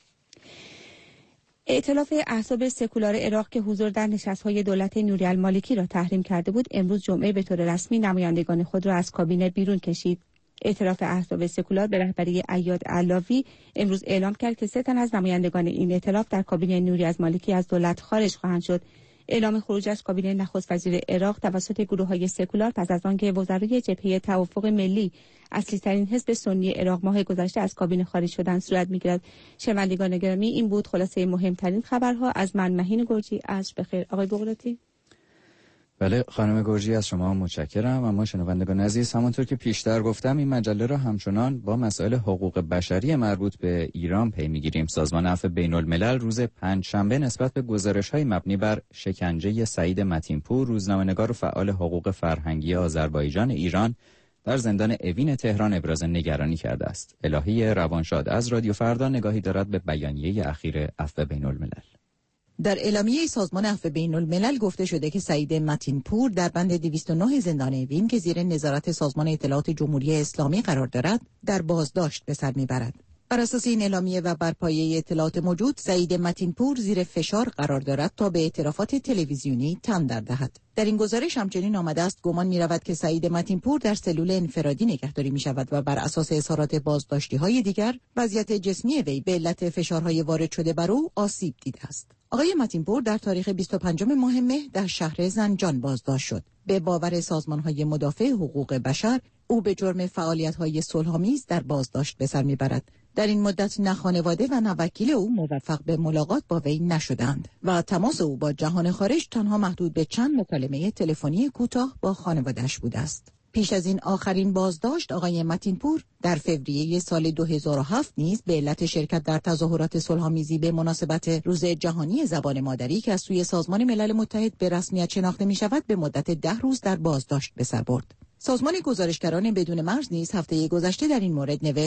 ائتلاف احزاب سکولار عراق که حضور در نشست‌های دولت نوری المالکی را تحریم کرده بود، امروز جمعه به طور رسمی نمایندگان خود را از کابینه بیرون کشید. ائتلاف احزاب سکولار به رهبری عیاد علاوی امروز اعلام کرد که 3 تن از نمایندگان این ائتلاف در کابینه نوری المالکی از دولت خارج خواهند شد. اعلام خروج از کابینه نخست وزیر عراق توسط گروه‌های سکولار پس از آنکه وزرای جبهه توافق ملی، اصلی‌ترین حزب سنی عراق، ماه گذشته از کابینه خارج شدن صورت می‌گیرد. شنوندگان گرامی، این بود خلاصه مهمترین خبرها از من مهین گرجی. عصر بخیر. آقای بغراتی. بله خانم گرجی، از شما متشکرم. اما شنوندگان عزیز، همونطور که پیشتر گفتم این مجله را همچنان با مسائل حقوق بشری مربوط به ایران پی می‌گیریم. سازمان عفو بین‌الملل روز پنجشنبه نسبت به گزارش‌های مبنی بر شکنجه سعید متین‌پور، روزنامه‌نگار و فعال حقوق فرهنگی آذربایجان ایران، در زندان اوین تهران ابراز نگرانی کرده است. الهی روانشاد از رادیو فردا نگاهی دارد به بیانیه اخیر عفو بین‌الملل. در اعلامیه سازمان عفو بین‌الملل گفته شده که سعید متین‌پور در بند 209 زندان اوین که زیر نظارت سازمان اطلاعات جمهوری اسلامی قرار دارد، در بازداشت به سر میبرد. بر اساس این اعلامیه و بر پایه اطلاعات موجود، سعید متین‌پور زیر فشار قرار دارد تا به اعترافات تلویزیونی تن دهد. در این گزارش همچنین آمده است گمان می‌رود که سعید متین‌پور در سلول انفرادی نگهداری می‌شود و بر اساس اظهارات بازداشتی‌های دیگر، وضعیت جسمی وی به علت فشارهای وارد شده بر او آسیب دیده است. آقای متین‌پور در تاریخ 25 ماه مه در شهر زنجان بازداشت شد. به باور سازمان‌های مدافع حقوق بشر، او به جرم فعالیت‌های صلح‌آمیز در بازداشت به سر می‌برد. در این مدت نه خانواده و نه وکیل او موفق به ملاقات با وی نشدند و تماس او با جهان خارج تنها محدود به چند مکالمه تلفنی کوتاه با خانواده‌اش بوده است. پیش از این آخرین بازداشت آقای متین‌پور در فوریه سال 2007 نیز به علت شرکت در تظاهرات صلح‌آمیزی به مناسبت روز جهانی زبان مادری که از سوی سازمان ملل متحد به رسمیت شناخته می‌شود به مدت 10 روز در بازداشت به سر برد. سازمان گزارشگران بدون مرز نیز هفته گذشته در این مورد نوشت: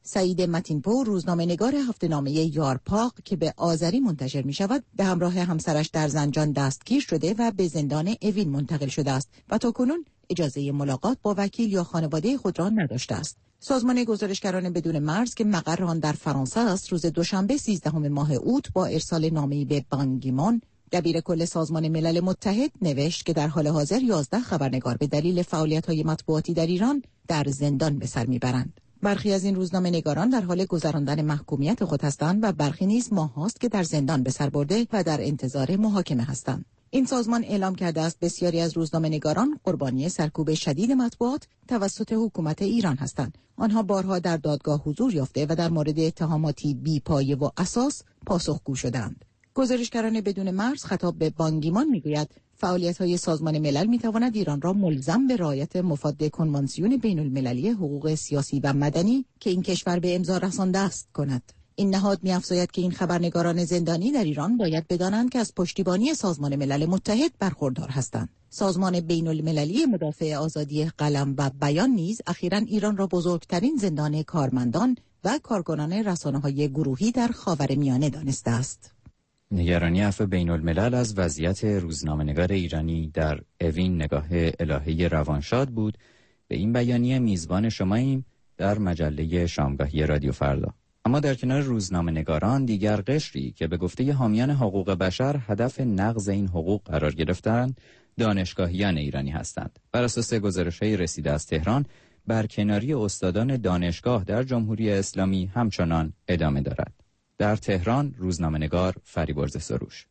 سعید متینپور، روزنامه‌نگار هفته‌نامه یارپاق که به آذری منتشر می‌شود، به همراه همسرش در زنجان دستگیر شده و به زندان اوین منتقل شده است و تاکنون اجازه ملاقات با وکیل یا خانواده خود را نداشته است. سازمان گزارشگران بدون مرز که مقر آن در فرانسه است، روز دوشنبه 13 ماه اوت با ارسال نامه‌ای به بان کی مون، دبیر کل سازمان ملل متحد، نوشت که در حال حاضر 11 خبرنگار به دلیل فعالیت‌های مطبوعاتی در ایران در زندان به سر میبرند. برخی از این روزنامه‌نگاران در حال گذراندن محکومیت خود هستند و برخی نیز ماه‌هاست که در زندان به سر برده و در انتظار محاکمه هستند. این سازمان اعلام کرده است بسیاری از روزنامه‌نگاران قربانی سرکوب شدید مطبوعات توسط حکومت ایران هستند. آنها بارها در دادگاه حضور یافته و در مورد اتهاماتی بی‌پایه و اساس پاسخگو شدند. گزارشگران بدون مرز خطاب به بان کی مون میگوید فعالیت‌های سازمان ملل می‌تواند ایران را ملزم به رعایت مفاد کنوانسیون بین‌المللی حقوق سیاسی و مدنی که این کشور به امضا رسانده است کند. این نهاد می‌افزاید که این خبرنگاران زندانی در ایران باید بدانند که از پشتیبانی سازمان ملل متحد برخوردار هستند. سازمان بین‌المللی مدافع آزادی قلم و بیان نیز اخیراً ایران را بزرگترین زندان کارمندان و کارکنان رسانه‌های گروهی در خاورمیانه دانسته است. نگرانی عفو بین الملل از وضعیت روزنامه‌نگار ایرانی در اوین نگاه الهه روانشاد بود. به این بیانیه میزبان شماییم در مجله شامگاهی رادیو فردا. اما در کنار روزنامه‌نگاران دیگر قشری که به گفته حامیان حقوق بشر هدف نقض این حقوق قرار گرفتند، دانشگاهیان ایرانی هستند. بر اساس گزارش‌های رسیده از تهران، برکناری استادان دانشگاه در جمهوری اسلامی همچنان ادامه دارد. در تهران روزنامه‌نگار فریبرز سروش.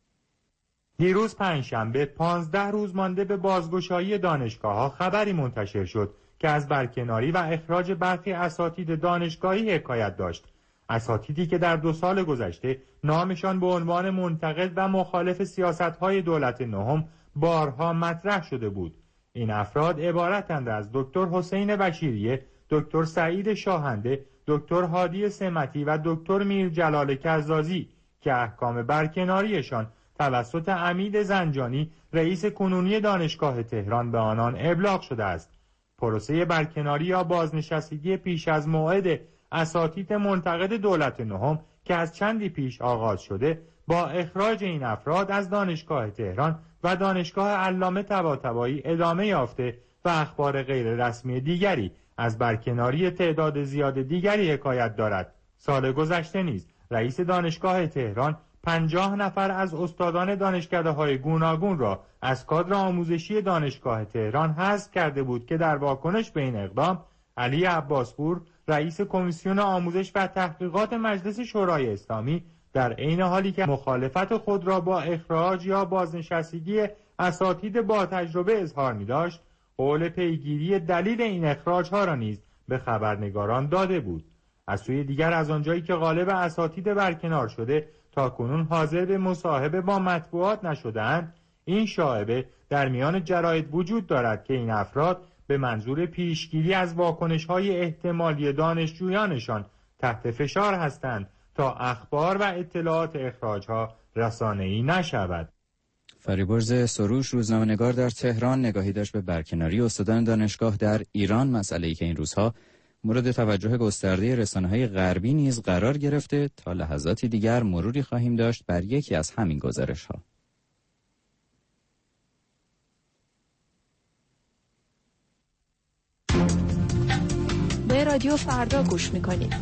دیروز پنجشنبه 15 روز مانده به بازگشایی دانشگاه‌ها خبری منتشر شد که از برکناری و اخراج برخی اساتید دانشگاهی حکایت داشت. اساتیدی که در 2 سال گذشته نامشان به عنوان منتقد و مخالف سیاست‌های دولت نهم بارها مطرح شده بود. این افراد عبارتند از دکتر حسین بشیریه، دکتر سعید شاهنده، دکتر هادی سمتی و دکتر میر جلال کزازی که احکام برکناریشان توسط عمید زنجانی رئیس کنونی دانشگاه تهران به آنان ابلاغ شده است. پروسه برکناری یا بازنشستگی پیش از موعد اساتید منتقد دولت نهم که از چندی پیش آغاز شده با اخراج این افراد از دانشگاه تهران و دانشگاه علامه طباطبایی ادامه یافته و اخبار غیر رسمی دیگری از برکناری تعداد زیاد دیگری حکایت دارد. سال گذشته نیز رئیس دانشگاه تهران 50 نفر از استادان دانشکده‌های گوناگون را از کادر آموزشی دانشگاه تهران حذف کرده بود که در واکنش به این اقدام علی عباسپور رئیس کمیسیون آموزش و تحقیقات مجلس شورای اسلامی در عین حالی که مخالفت خود را با اخراج یا بازنشستگی اساتید با تجربه اظهار می‌داشت، قول پیگیری دلیل این اخراج‌ها را نیز به خبرنگاران داده بود. از سوی دیگر از آنجایی که غالب اساتید برکنار شده تا کنون حاضر به مصاحبه با مطبوعات نشده‌اند، این شایعه در میان جراید وجود دارد که این افراد به منظور پیشگیری از واکنش‌های احتمالی دانشجویانشان تحت فشار هستند تا اخبار و اطلاعات اخراج‌ها رسانه‌ای نشود. فریبرز سروش روزنامه‌نگار در تهران نگاهی داشت به برکناری استادان دانشگاه در ایران، مسئله‌ای که این روزها مورد توجه گسترده رسانه‌های غربی نیز قرار گرفته. تا لحظاتی دیگر مروری خواهیم داشت بر یکی از همین گزارش‌ها. به رادیو فردا گوش می‌کنید.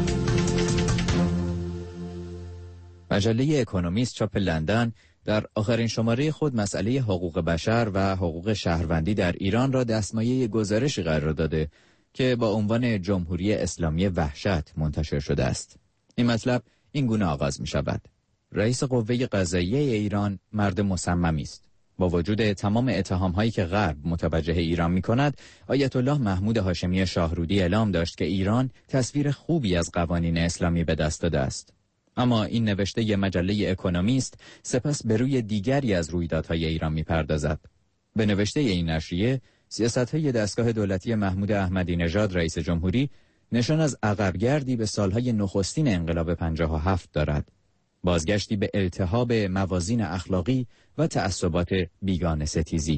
مجله اکونومیست چاپ لندن در آخرین شماره خود مسئله حقوق بشر و حقوق شهروندی در ایران را دستمایه گزارشی قرار داده که با عنوان جمهوری اسلامی وحشت منتشر شده است. این مطلب این گونه آغاز می شود: رئیس قوه قضاییه ایران مرد مصممی است. با وجود تمام اتهام‌هایی که غرب متوجه ایران می‌کند، آیت الله محمود هاشمی شاهرودی اعلام داشت که ایران تصویر خوبی از قوانین اسلامی به دست داده است. اما این نوشته مجله اکونومیست سپس به روی دیگری از رویدادهای ایران می‌پردازد. به نوشته این نشریه، سیاست‌های دستگاه دولتی محمود احمدی نژاد رئیس جمهوری نشان از عقبگردی به سالهای نخستین انقلاب 57 دارد. بازگشتی به التهاب موازین اخلاقی و تعصبات بیگانه ستیزی.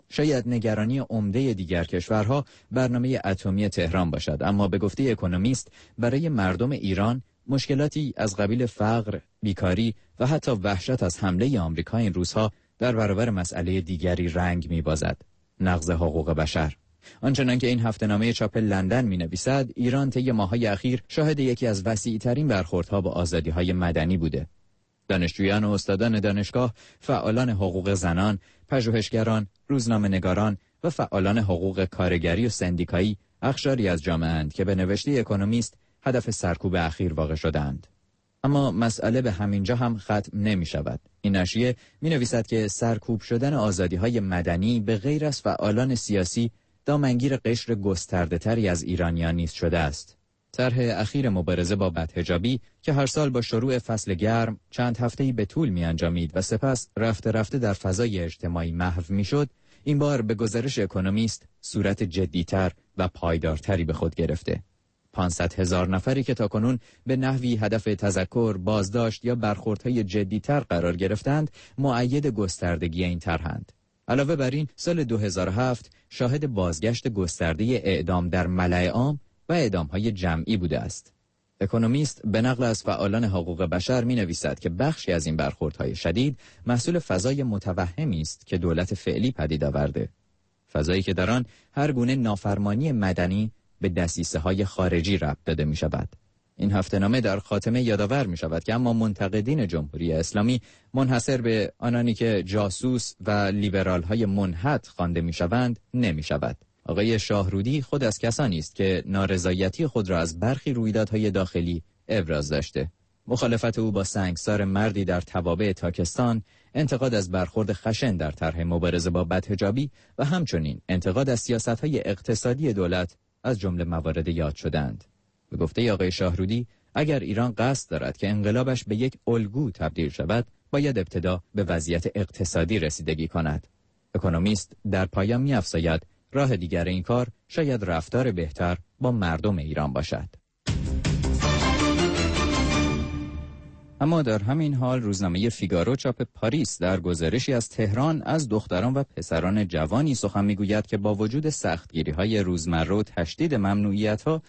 شاید نگرانی عمده دیگر کشورها برنامه اتمی تهران باشد، اما به گفته اکونومیست برای مردم ایران مشکلاتی از قبیل فقر، بیکاری و حتی وحشت از حمله آمریکا این روزها در برابر مسئله دیگری رنگ می‌بازد: نقض حقوق بشر. آنچنان که این هفته‌نامه چاپ لندن می‌نویسد، ایران طی ماه‌های اخیر شاهد یکی از وسیع‌ترین برخوردها با آزادی‌های مدنی بوده. دانشجویان و استادان دانشگاه، فعالان حقوق زنان، پژوهشگران، روزنامه‌نگاران و فعالان حقوق کارگری و سندیکایی اقشاری از جامعه‌اند که به نوشته اکونومیست هدف سرکوب اخیر واقع شدند. اما مسئله به همینجا هم ختم نمی شود. این نشریه می نویسد که سرکوب شدن آزادی‌های مدنی به غیر از فعالان سیاسی دامنگیر قشر گسترده‌تری از ایرانیان نیز شده است. طرح اخیر مبارزه با بدحجابی که هر سال با شروع فصل گرم چند هفته‌ای به طول می انجامید و سپس رفته رفته در فضای اجتماعی محو می شد، این بار به گزارش اکونومیست صورت جدی‌تر و پایدارتری به خود گرفته. 500,000 نفری که تاکنون به نحوی هدف تذکر، بازداشت یا برخوردهای جدی‌تر قرار گرفتند، مؤید گستردگی این طرحند. علاوه بر این، سال 2007 شاهد بازگشت گسترده اعدام در ملأ عام و اعدام‌های جمعی بوده است. اکونومیست به نقل از فعالان حقوق بشر می‌نویسد که بخشی از این برخوردهای شدید محصول فضای متوهمی است که دولت فعلی پدید آورده. فضایی که در آن هر گونه نافرمانی مدنی به دسیسه‌های خارجی ربط داده می‌شود. این هفته‌نامه در خاتمه یادآور می‌شود که اما منتقدین جمهوری اسلامی منحصر به آنانی که جاسوس و لیبرال‌های منحط خوانده می‌شوند نمی‌شود. آقای شاهرودی خود از کسانی است که نارضایتی خود را از برخی رویدادهای داخلی ابراز داشته. مخالفت او با سنگسار مردی در توابع تاکستان، انتقاد از برخورد خشن در طرح مبارزه با بدحجابی و همچنین انتقاد از سیاست‌های اقتصادی دولت از جمله موارد یاد شدند. به گفته آقای شاهرودی، اگر ایران قصد دارد که انقلابش به یک الگو تبدیل شود، باید ابتدا به وضعیت اقتصادی رسیدگی کند. اکونومیست در پایان می‌افزاید راه دیگر این کار شاید رفتار بهتر با مردم ایران باشد. اما در همین حال روزنامه فیگارو چاپ پاریس در گزارشی از تهران از دختران و پسران جوانی سخن میگوید که با وجود سختگیری‌های روزمره و تشدید ممنوعیت‌ها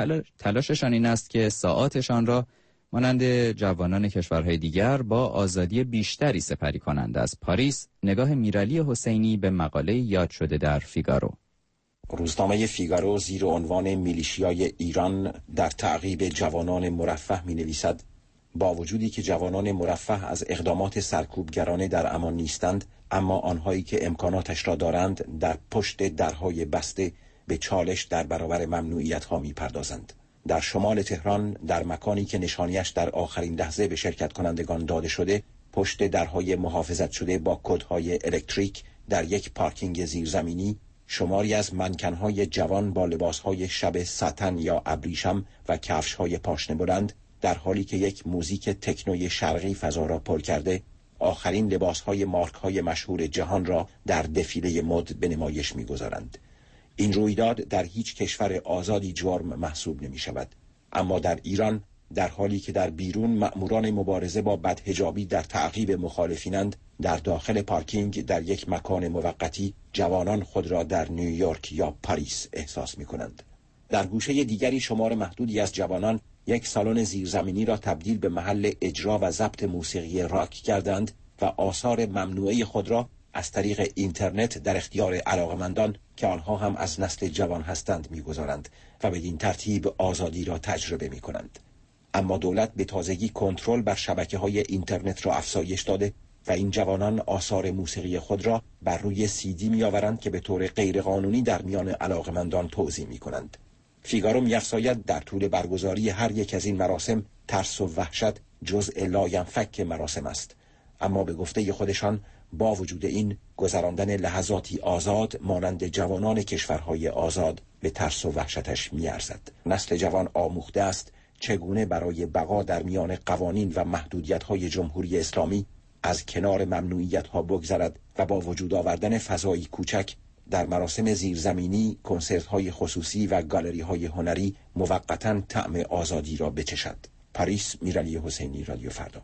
تلاششان این است که ساعاتشان را مانند جوانان کشورهای دیگر با آزادی بیشتری سپری کنند. از پاریس نگاه میرعلی حسینی به مقاله یاد شده در فیگارو. روزنامه فیگارو زیر عنوان میلیشیای ایران در تعقیب جوانان مرفه می‌نویسد: با وجودی که جوانان مرفه از اقدامات سرکوبگرانه در امان نیستند، اما آنهایی که امکاناتش را دارند در پشت درهای بسته به چالش در برابر ممنوعیت‌ها می‌پردازند. در شمال تهران، در مکانی که نشانیش در آخرین لحظه به شرکت کنندگان داده شده، پشت درهای محافظت شده با کدهای الکتریک در یک پارکینگ زیرزمینی، شماری از منکنهای جوان با لباسهای شب ساتن یا ابریشم و کفشهای پاشنه بلند، در حالی که یک موزیک تکنوی شرقی فضا را پر کرده، آخرین لباسهای مارکهای مشهور جهان را در دفیله مد به نمایش می‌گذارند. این رویداد در هیچ کشور آزادی جرم محسوب نمی شود، اما در ایران، در حالی که در بیرون مأموران مبارزه با بدحجابی در تعقیب مخالفینند، در داخل پارکینگ در یک مکان موقتی جوانان خود را در نیویورک یا پاریس احساس می کنند. در گوشه دیگری شمار محدودی از جوانان یک سالن زیرزمینی را تبدیل به محل اجرا و ضبط موسیقی راک کردند و آثار ممنوعه خود را از طریق اینترنت در اختیار علاقمندان که آنها هم از نسل جوان هستند می‌گذارند و بدین ترتیب آزادی را تجربه می‌کنند. اما دولت به تازگی کنترل بر شبکه‌های اینترنت را افزایش داده و این جوانان آثار موسیقی خود را بر روی CD می‌آورند که به طور غیرقانونی در میان علاقمندان توزیع می‌کنند. فیگارو می‌افزاید در طول برگزاری هر یک از این مراسم ترس و وحشت جزء لاینفک مراسم است، اما به گفته خودشان با وجود این گذراندن لحظاتی آزاد مانند جوانان کشورهای آزاد به ترس و وحشتش می‌ارزد. نسل جوان آموخته است چگونه برای بقا در میان قوانین و محدودیت‌های جمهوری اسلامی از کنار ممنوعیت‌ها بگذرد و با وجود آوردن فضایی کوچک در مراسم زیرزمینی، کنسرت‌های خصوصی و گالری‌های هنری موقتاً طعم آزادی را بچشد. پاریس، میرعلی حسینی، رادیو فردا.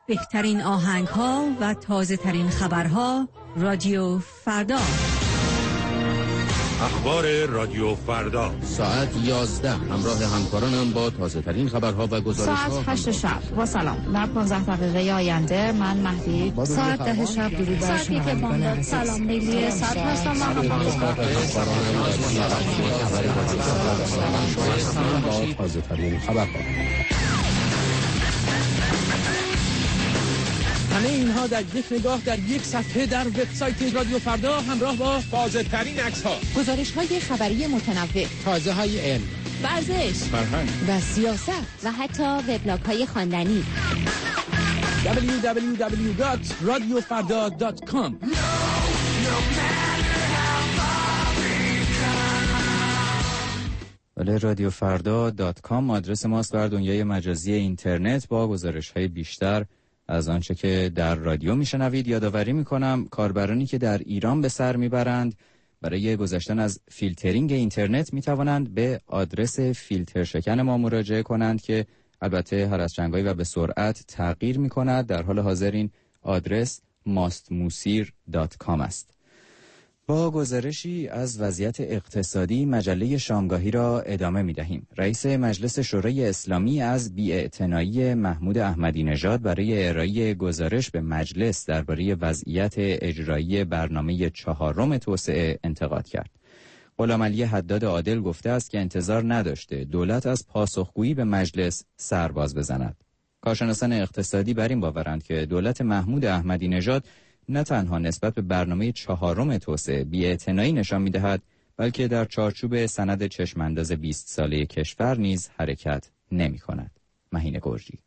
بهترین آهنگ‌ها و تازه‌ترین خبرها. رادیو فردا. اخبار رادیو فردا ساعت 11 همراه همکارانم با تازه‌ترین خبرها و گزارش‌ها. ساعت 8 شب با سلام. در 15 دقیقه آینده من مهدی. ساعت 10 شب درود بر شما. ساعتی که بامداد سلام لیلی ساعت هستم من با تازه‌ترین خبرها. همه اینها در یک نگاه در یک صفحه در وبسایت رادیو فردا همراه با تازه‌ترین عکس‌ها، گزارش‌های خبری متنوع، تازه‌های علم، ورزش، فرهنگ و سیاست و حتی وبلاگ‌های خواندنی. www.radiofarda.com. بله، radiofarda.com آدرس ماست بر دنیای مجازی اینترنت با گزارش‌های بیشتر از آنچه که در رادیو میشنوید. یادآوری میکنم کاربرانی که در ایران به سر میبرند برای گذشتن از فیلترینگ اینترنت میتوانند به آدرس فیلتر شکن ما مراجعه کنند که البته هر از چنگایی و به سرعت تغییر میکند. در حال حاضر این آدرس mastmusir.com است. با گزارشی از وضعیت اقتصادی مجله شامگاهی را ادامه می دهیم. رئیس مجلس شورای اسلامی از بی‌اعتنایی محمود احمدی نژاد برای ارائه گزارش به مجلس درباره وضعیت اجرایی برنامه 4 توسعه انتقاد کرد. غلامعلی حداد عادل گفته است که انتظار نداشته دولت از پاسخگویی به مجلس سر باز بزند. کارشناسان اقتصادی بر این باورند که دولت محمود احمدی نژاد نه تنها نسبت به برنامه 4 توسعه بی‌اعتنایی نشان می‌دهد، بلکه در چارچوب سند چشمانداز 20 ساله کشور نیز حرکت نمی‌کند. مهین گرجی.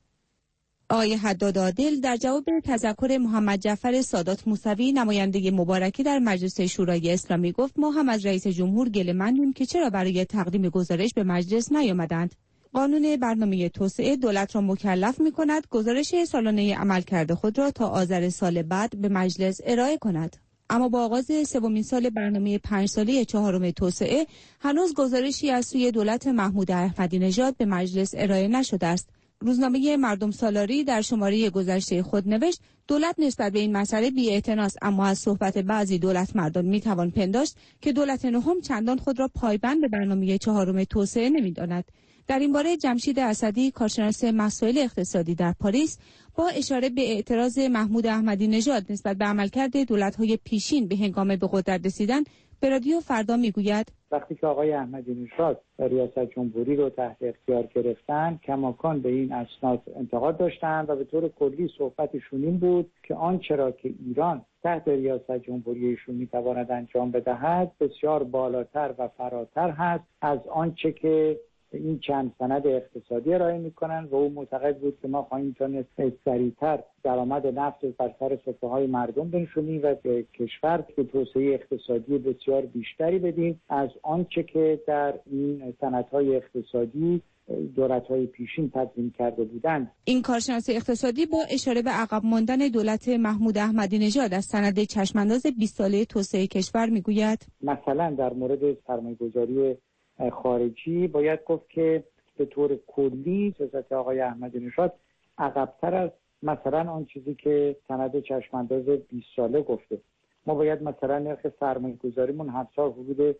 آقای حداد عادل در جواب تذکر محمد جعفر سادات موسوی نماینده مبارکی در مجلس شورای اسلامی گفت ما هم از رئیس جمهور گله‌مندیم که چرا برای تقدیم گزارش به مجلس نیامدند. قانون برنامه توسعه دولت را مکلف می‌کند گزارش سالانه عملکرد خود را تا آذر سال بعد به مجلس ارائه کند. اما با آغاز 3مین سال برنامه 5 ساله 4 توسعه هنوز گزارشی از سوی دولت محمود احمدی نژاد به مجلس ارائه نشده است. روزنامه مردم سالاری در شماره گذشته خود نوشت دولت نسبت به این مسئله بی‌اعتناست، اما از صحبت بعضی دولت مردان میتوان پنداشت که دولت نهم چندان خود را پایبند به برنامه 4 توسعه نمیداند. در این باره جمشید اسدی کارشناس مسائل اقتصادی در پاریس با اشاره به اعتراض محمود احمدی نژاد نسبت به عملکرد دولت‌های پیشین به هنگام به قدرت رسیدن به رادیو فردا میگوید وقتی که آقای احمدی نژاد ریاست جمهوری رو تحت اختیار گرفتن کماکان به این اسناد انتقاد داشتن و به طور کلی صحبتشون این بود که آنچه را که ایران تحت ریاست جمهوری ایشون میتواند انجام بدهد بسیار بالاتر و فراتر هست از آنچه که این چند سند اقتصادی ارائه میکنن و او معتقد بود که ما خواهیم تونست سریعتر درآمد نفت بر سر سفره‌های مردم بنشونیم و به کشور که توسعه اقتصادی بسیار بیشتری بدیم از آنچه که در این سندهای اقتصادی دولت‌های پیشین تدوین کرده بودند. این کارشناس اقتصادی با اشاره به عقب ماندن دولت محمود احمدی نژاد از سند چشمانداز 20 ساله توسعه کشور میگوید مثلا در مورد سرمایه‌گذاری خارجی باید گفت که به طور کلی سیاست آقای احمدی نژاد عقب‌تر از مثلا آن چیزی که سند چشمانداز 20 ساله گفته. ما باید مثلا نرخ سرمایه‌گذاریمون هر سال حدود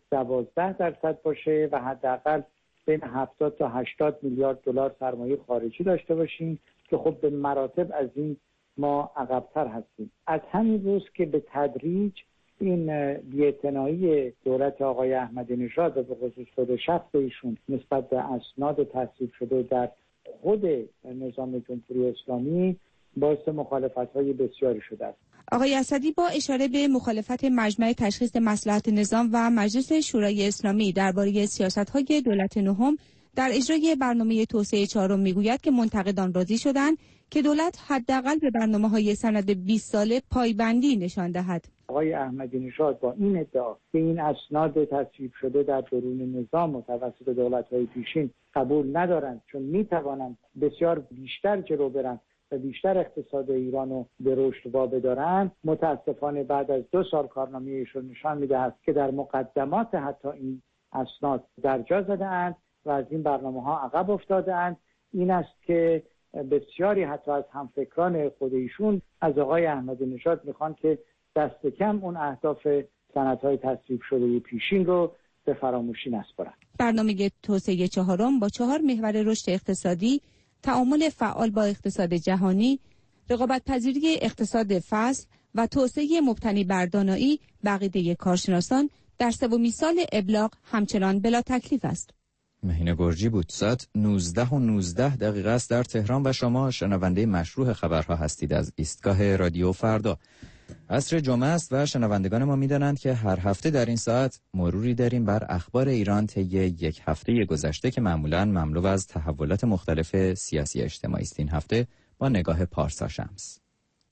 12% باشه و حداقل بین 70 تا 80 میلیارد دلار سرمایه خارجی داشته باشیم که خب به مراتب از این ما عقب‌تر هستیم. از همین روز که به تدریج این بی‌اعتنایی دولت آقای احمدی نژاد و به خصوص خود شخص ایشون نسبت به اسناد تصویب شده در خود نظام جمهوری اسلامی باعث مخالفت‌های بسیاری شده است. آقای اسدی با اشاره به مخالفت مجمع تشخیص مصلحت نظام و مجلس شورای اسلامی درباره سیاست‌های دولت نهم در اجرای برنامه توسعه 4 میگوید که منتقدان راضی شدند که دولت حداقل به برنامه‌های سند 20 ساله پایبندی نشان دهد. آقای احمدی نژاد با این ادعا که این اسناد تصویب شده در درون نظام و توسط دولت‌های پیشین قبول ندارند چون می‌توانند بسیار بیشتر جلو برند و بیشتر اقتصاد ایران رو به رشد وابدارند، متاسفانه بعد از 2 سال کارنامه ایشون نشان می‌دهد که در مقدمات حتی این اسناد درجا زده‌اند و از این برنامه‌ها عقب افتاده‌اند. این است که بسیاری حتی از همفکران خود ایشون از آقای احمدی نژاد میخوان که دست کم اون اهداف سندهای تصویب شده پیشین رو به فراموشی نسپارند. برنامه توسعه چهارم با 4 محور رشد اقتصادی، تعامل فعال با اقتصاد جهانی، رقابت‌پذیری اقتصاد فصل و توسعه مبتنی بر دانایی به عقیده کارشناسان در سومین سال ابلاغ همچنان بلا تکلیف است. مهین گرجی بود. ساعت 19:19 است در تهران و شما شنونده مشروع خبرها هستید از ایستگاه رادیو فردا. عصر جمعه است و شنوندگان ما می‌دانند که هر هفته در این ساعت مروری داریم بر اخبار ایران طی یک هفته گذشته که معمولاً مملو از تحولات مختلف سیاسی اجتماعی است. این هفته با نگاه پارسا شمس.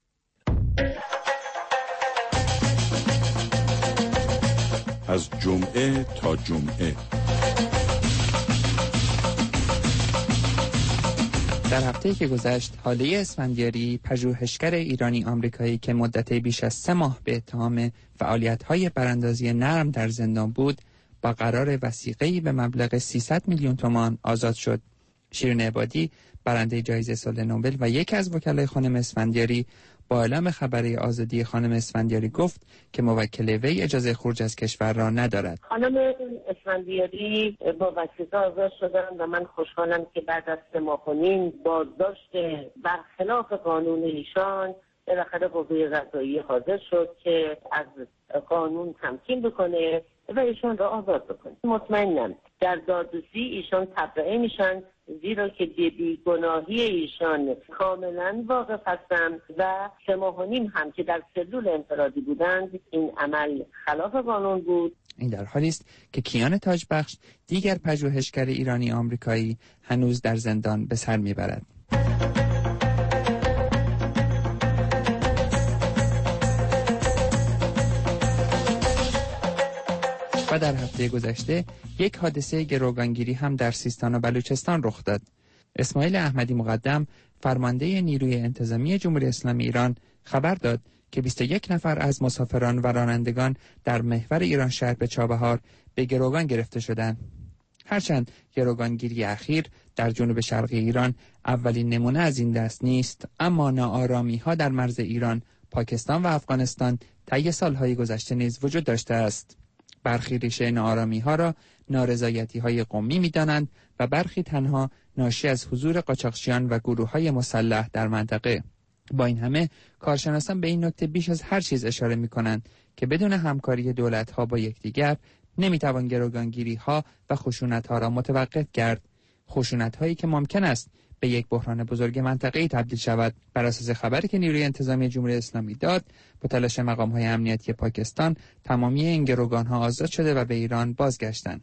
از جمعه تا جمعه در هفته‌ای که گذشت، حاله اسفندیاری، پژوهشگر ایرانی آمریکایی که مدت بیش از 3 ماه به اتهام فعالیت‌های براندازی نرم در زندان بود، با قرار وثیقه‌ای به مبلغ 300 میلیون تومان آزاد شد. شیرین عبادی، برنده جایزه صلح نوبل و یکی از وکلای خانم اسفندیاری، با اعلام خبری آزادی خانم اسفندیاری گفت که موکل وی اجازه خروج از کشور را ندارد. خانم اسفندیاری با وثیقه آزاد شدند و من خوشحالم که بعد از 3 ماه و نیم بازداشت برخلاف قانون ایشان بالاخره قوه قضاییه حاضر شد که از قانون تمکین بکنه و ایشان را آزاد بکنه. مطمئنم در دادرسی ایشان تبرئه میشن، زیرا که بیگناهی ایشان کاملا واقف هستم و 3 ماه و نیم هم که در سلول انفرادی بودند این عمل خلاف قانون بود. این در حالی است که کیان تاجبخش، دیگر پژوهشگر ایرانی آمریکایی، هنوز در زندان به سر میبرد. و در هفته گذشته یک حادثه گروگانگیری هم در سیستان و بلوچستان رخ داد. اسماعیل احمدی مقدم، فرمانده نیروی انتظامی جمهوری اسلامی ایران، خبر داد که 21 نفر از مسافران و رانندگان در محور ایران شهر به چابهار به گروگان گرفته شدند. هرچند گروگانگیری اخیر در جنوب شرقی ایران اولین نمونه از این دست نیست، اما ناآرامی‌ها در مرز ایران، پاکستان و افغانستان طی سال‌های گذشته نیز وجود داشته است. برخی ریشه ناآرامی‌ها را نارضایتی‌های قومی می‌دانند و برخی تنها ناشی از حضور قاچاقچیان و گروه‌های مسلح در منطقه. با این همه کارشناسان به این نکته بیش از هر چیز اشاره می‌کنند که بدون همکاری دولت‌ها با یکدیگر نمی‌توان گروگانگیری‌ها و خشونت‌ها را متوقف کرد. خشونت‌هایی که ممکن است به یک بحران بزرگ منطقه‌ای تبدیل شود. بر اساس خبری که نیروی انتظامی جمهوری اسلامی داد، با تلاش مقام‌های امنیتی پاکستان تمامی این گروگان‌ها آزاد شده و به ایران بازگشتند.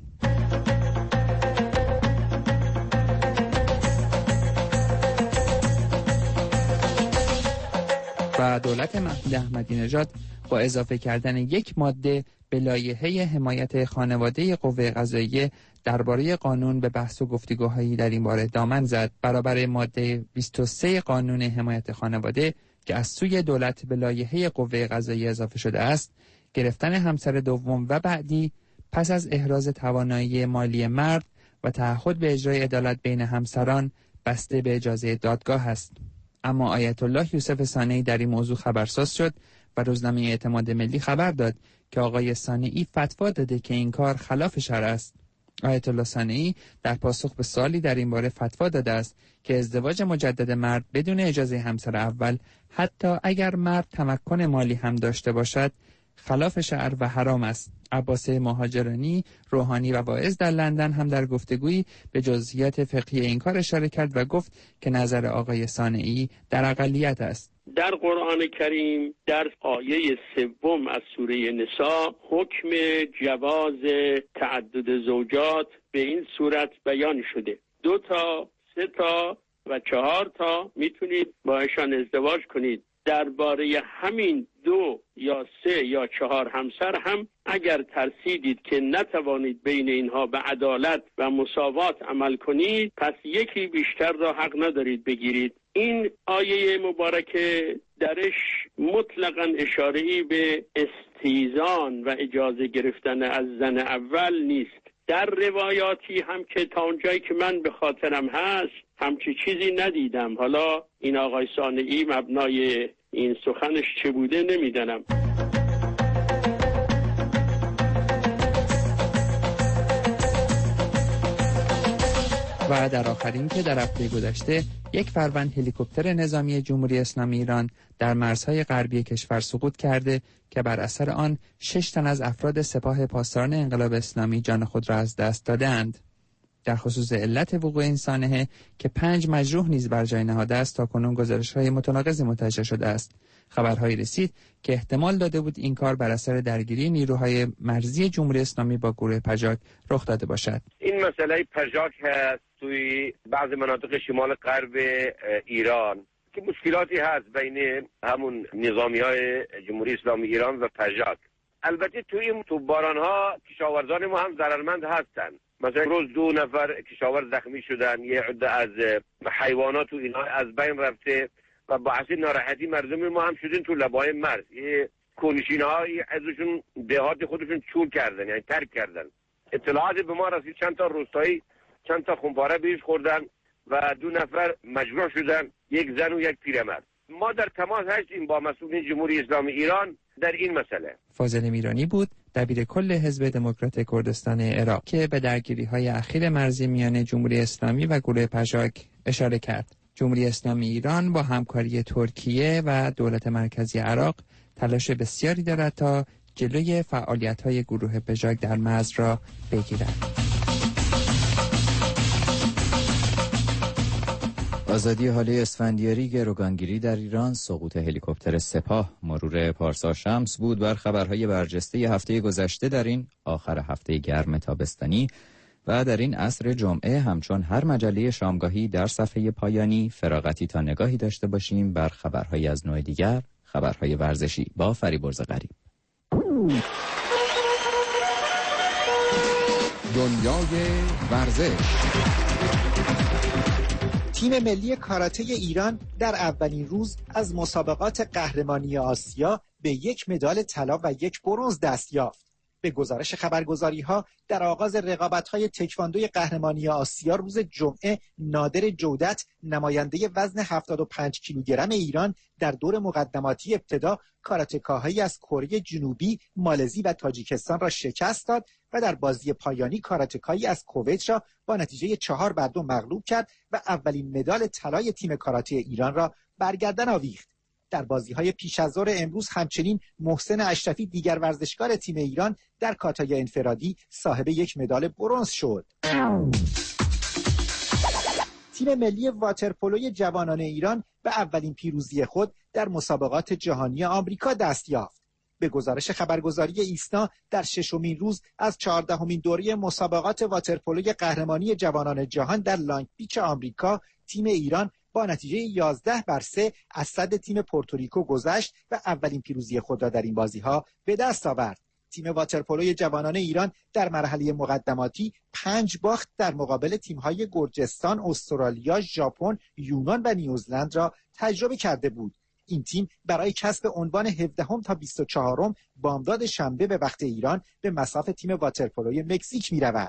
و دولت محمود احمدی نژاد با اضافه کردن یک ماده به لایحه حمایت خانواده قوه قضاییه درباره قانون به بحث و گفتگوهایی در این باره دامن زد. برابر ماده 23 قانون حمایت خانواده که از سوی دولت به لایحه قوه قضاییه اضافه شده است، گرفتن همسر دوم و بعدی پس از احراز توانایی مالی مرد و تعهد به اجرای عدالت بین همسران بسته به اجازه دادگاه است. اما آیت الله یوسف صانعی در این موضوع خبرساز شد و روزنامه اعتماد ملی خبر داد که آقای صانعی فتوا داده که این کار خلاف شرع است. آیت الله صانعی در پاسخ به سوالی در این باره فتوا داده است که ازدواج مجدد مرد بدون اجازه همسر اول، حتی اگر مرد تمکن مالی هم داشته باشد، خلاف شرع و حرام است. عباس مهاجرانی، روحانی و واعظ در لندن هم در گفتگویی به جزئیات فقهی این کار اشاره کرد و گفت که نظر آقای صانعی در اقلیت است. در قرآن کریم در آیه 3 از سوره نساء حکم جواز تعدد زوجات به این صورت بیان شده: 2 تا، 3 تا و 4 تا میتونید با ایشان ازدواج کنید. درباره همین 2 یا 3 یا 4 همسر هم اگر ترسیدید که نتوانید بین اینها به عدالت و مساوات عمل کنید، پس یکی بیشتر را حق ندارید بگیرید. این آیه مبارکه درش مطلقاً اشاره‌ای به استیزان و اجازه گرفتن از زن اول نیست. در روایاتی هم که تا اونجایی که من به خاطرم هست همچی چیزی ندیدم. حالا این آقای صانعی مبنای این سخنش چه بوده نمیدانم. و در آخرین که در هفته گذشته یک فروند هلیکوپتر نظامی جمهوری اسلامی ایران در مرزهای غربی کشور سقوط کرده که بر اثر آن 6 تن از افراد سپاه پاسداران انقلاب اسلامی جان خود را از دست دادند. در خصوص علت وقوع این سانحه که 5 مجروح نیز بر جای نهاده است، تاکنون گزارش‌های متناقضی منتشر شده است. خبرهایی رسید که احتمال داده بود این کار بر اثر درگیری نیروهای مرزی جمهوری اسلامی با گروه پژاک رخ داده باشد. این مسئله پژاک هست توی بعض مناطق شمال غرب ایران که مشکلاتی هست بین همون نظامی‌های جمهوری اسلامی ایران و پژاک. البته توی این باران‌ها کشاورزان ما هم ضررمند هستند. مثلا روز 2 نفر کشاورز زخمی شدن، یه عده از حیوانات و اینا از بین رفته و باعث ناراحتی مردم ما هم شدن تو لبای مرز. یه کنشین‌هایی ازشون دهات خودشون چور کردن، یعنی ترک کردن. اطلاعات به ما رسید چند تا روستایی چند تا خونپاره بهش خوردن و 2 نفر مجروح شدن، یک زن و یک پیرمرد. ما در تماس هستیم با مسئولین جمهوری اسلامی ایران در این مسئله. فاضل میرانی بود دبیر کل حزب دموکرات کردستان عراق که به درگیری‌های اخیر مرزی میان جمهوری اسلامی و گروه پژاک اشاره کرد. جمهوری اسلامی ایران با همکاری ترکیه و دولت مرکزی عراق تلاش بسیاری دارد تا جلوی فعالیت‌های گروه پژاک در مرز را بگیرد. آزادی حاله اسفندیاری، گروگانگیری در ایران، سقوط هلیکوپتر سپاه، مرور پارسا شمس بود بر خبرهای برجسته هفته گذشته در این آخر هفته گرم تابستانی و در این عصر جمعه همچون هر مجله شامگاهی در صفحه پایانی فراغتی تا نگاهی داشته باشیم بر خبرهای از نوع دیگر، خبرهای ورزشی با فریبرز غریب. دنیای ورزش. تیم ملی کاراته ایران در اولین روز از مسابقات قهرمانی آسیا به 1 مدال طلا و 1 برنز دست یافت. به گزارش خبرگزاری‌ها در آغاز رقابت‌های تکواندوی قهرمانی آسیا روز جمعه، نادر جودت نماینده وزن 75 کیلوگرم ایران در دور مقدماتی ابتدا کاراتکاهایی از کره جنوبی، مالزی و تاجیکستان را شکست داد و در بازی پایانی کاراتکایی از کویت را با نتیجه 4-2 مغلوب کرد و اولین مدال طلای تیم کاراته ایران را بر گردن آویخت. در بازی‌های پیش از ظهر امروز همچنین محسن اشرفی دیگر ورزشکار تیم ایران در کاتای انفرادی صاحب 1 مدال برنز شد. تیم ملی واترپولوی جوانان ایران به اولین پیروزی خود در مسابقات جهانی آمریکا دست یافت. به گزارش خبرگزاری ایسنا در 6مین روز از 14مین دوره مسابقات واترپولوی قهرمانی جوانان جهان در لانگ بیچ آمریکا، تیم ایران با نتیجه 11-3 از صد تیم پورتوریکو گذشت و اولین پیروزی خود را در این بازی‌ها به دست آورد. تیم واترپولوی جوانان ایران در مرحله مقدماتی 5 باخت در مقابل تیم‌های گرجستان، استرالیا، ژاپن، یونان و نیوزلند را تجربه کرده بود. این تیم برای کسب عنوان 17 تا 24 بامداد شنبه به وقت ایران به مصاف تیم واترپولوی مکزیک می‌رود.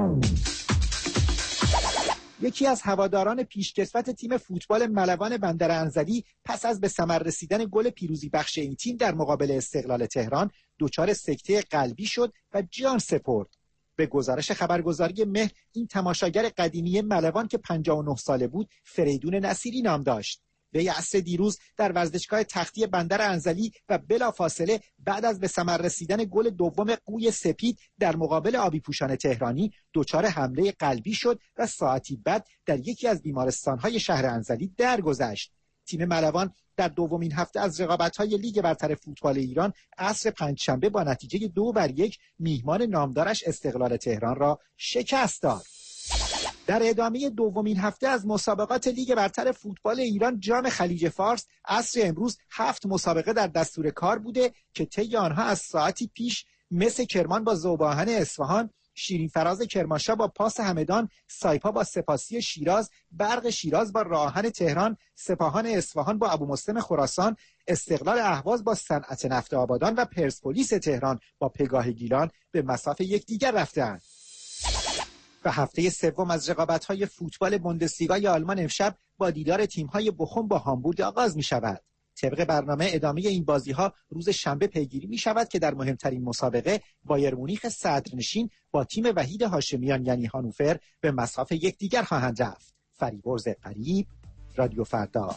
یکی از هواداران پیشکسوت تیم فوتبال ملوان بندر انزلی پس از به ثمر رسیدن گل پیروزی بخش این تیم در مقابل استقلال تهران دچار سکته قلبی شد و جان سپرد. به گزارش خبرگزاری مهر، این تماشاگر قدیمی ملوان که 59 ساله بود فریدون نصیری نام داشت. وی عصر دیروز در ورزشگاه تختی بندر انزلی و بلافاصله بعد از به ثمر رسیدن گل دوم قوی سپید در مقابل آبی پوشان تهرانی دچار حمله قلبی شد و ساعتی بعد در یکی از بیمارستان‌های شهر انزلی درگذشت. تیم ملوان در دومین هفته از رقابت‌های لیگ برتر فوتبال ایران عصر پنجشنبه با نتیجه 2-1 میهمان نامدارش استقلال تهران را شکست داد. در ادامه دومین هفته از مسابقات لیگ برتر فوتبال ایران جام خلیج فارس عصر امروز 7 مسابقه در دستور کار بوده که طی آنها از ساعتی پیش مس کرمان با ذوب‌آهن اصفهان، شیرین فراز کرمانشاه با پاس همدان، سایپا با سپاسی شیراز، برق شیراز با راهن تهران، سپاهان اصفهان با ابومسلم خراسان، استقلال اهواز با صنعت نفت آبادان و پرسپولیس تهران با پگاه گیلان به مصاف یکدیگر رفتند. و هفته سوم از رقابت‌های فوتبال بوندسلیگای آلمان امشب با دیدار تیم‌های بخوم با هامبورگ آغاز می‌شود. طبق برنامه ادامه این بازی‌ها روز شنبه پیگیری می‌شود که در مهمترین مسابقه بایر مونیخ صدرنشین با تیم وحید هاشمیان یعنی هانوفر به مصاف یکدیگر خواهند رفت. فریبرز قریب، رادیو فردا.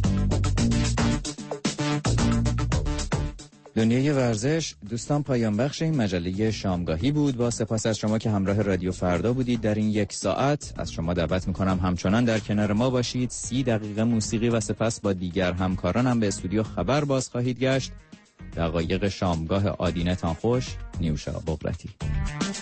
دنیای ورزش دوستان، پایان بخش این مجله شامگاهی بود. با سپاس از شما که همراه رادیو فردا بودید در این یک ساعت. از شما دعوت میکنم همچنان در کنار ما باشید. 30 دقیقه موسیقی و سپس با دیگر همکارانم به استودیو خبر باز خواهید گشت. دقایق شامگاه آدینتان خوش. نیوشا بغرتی.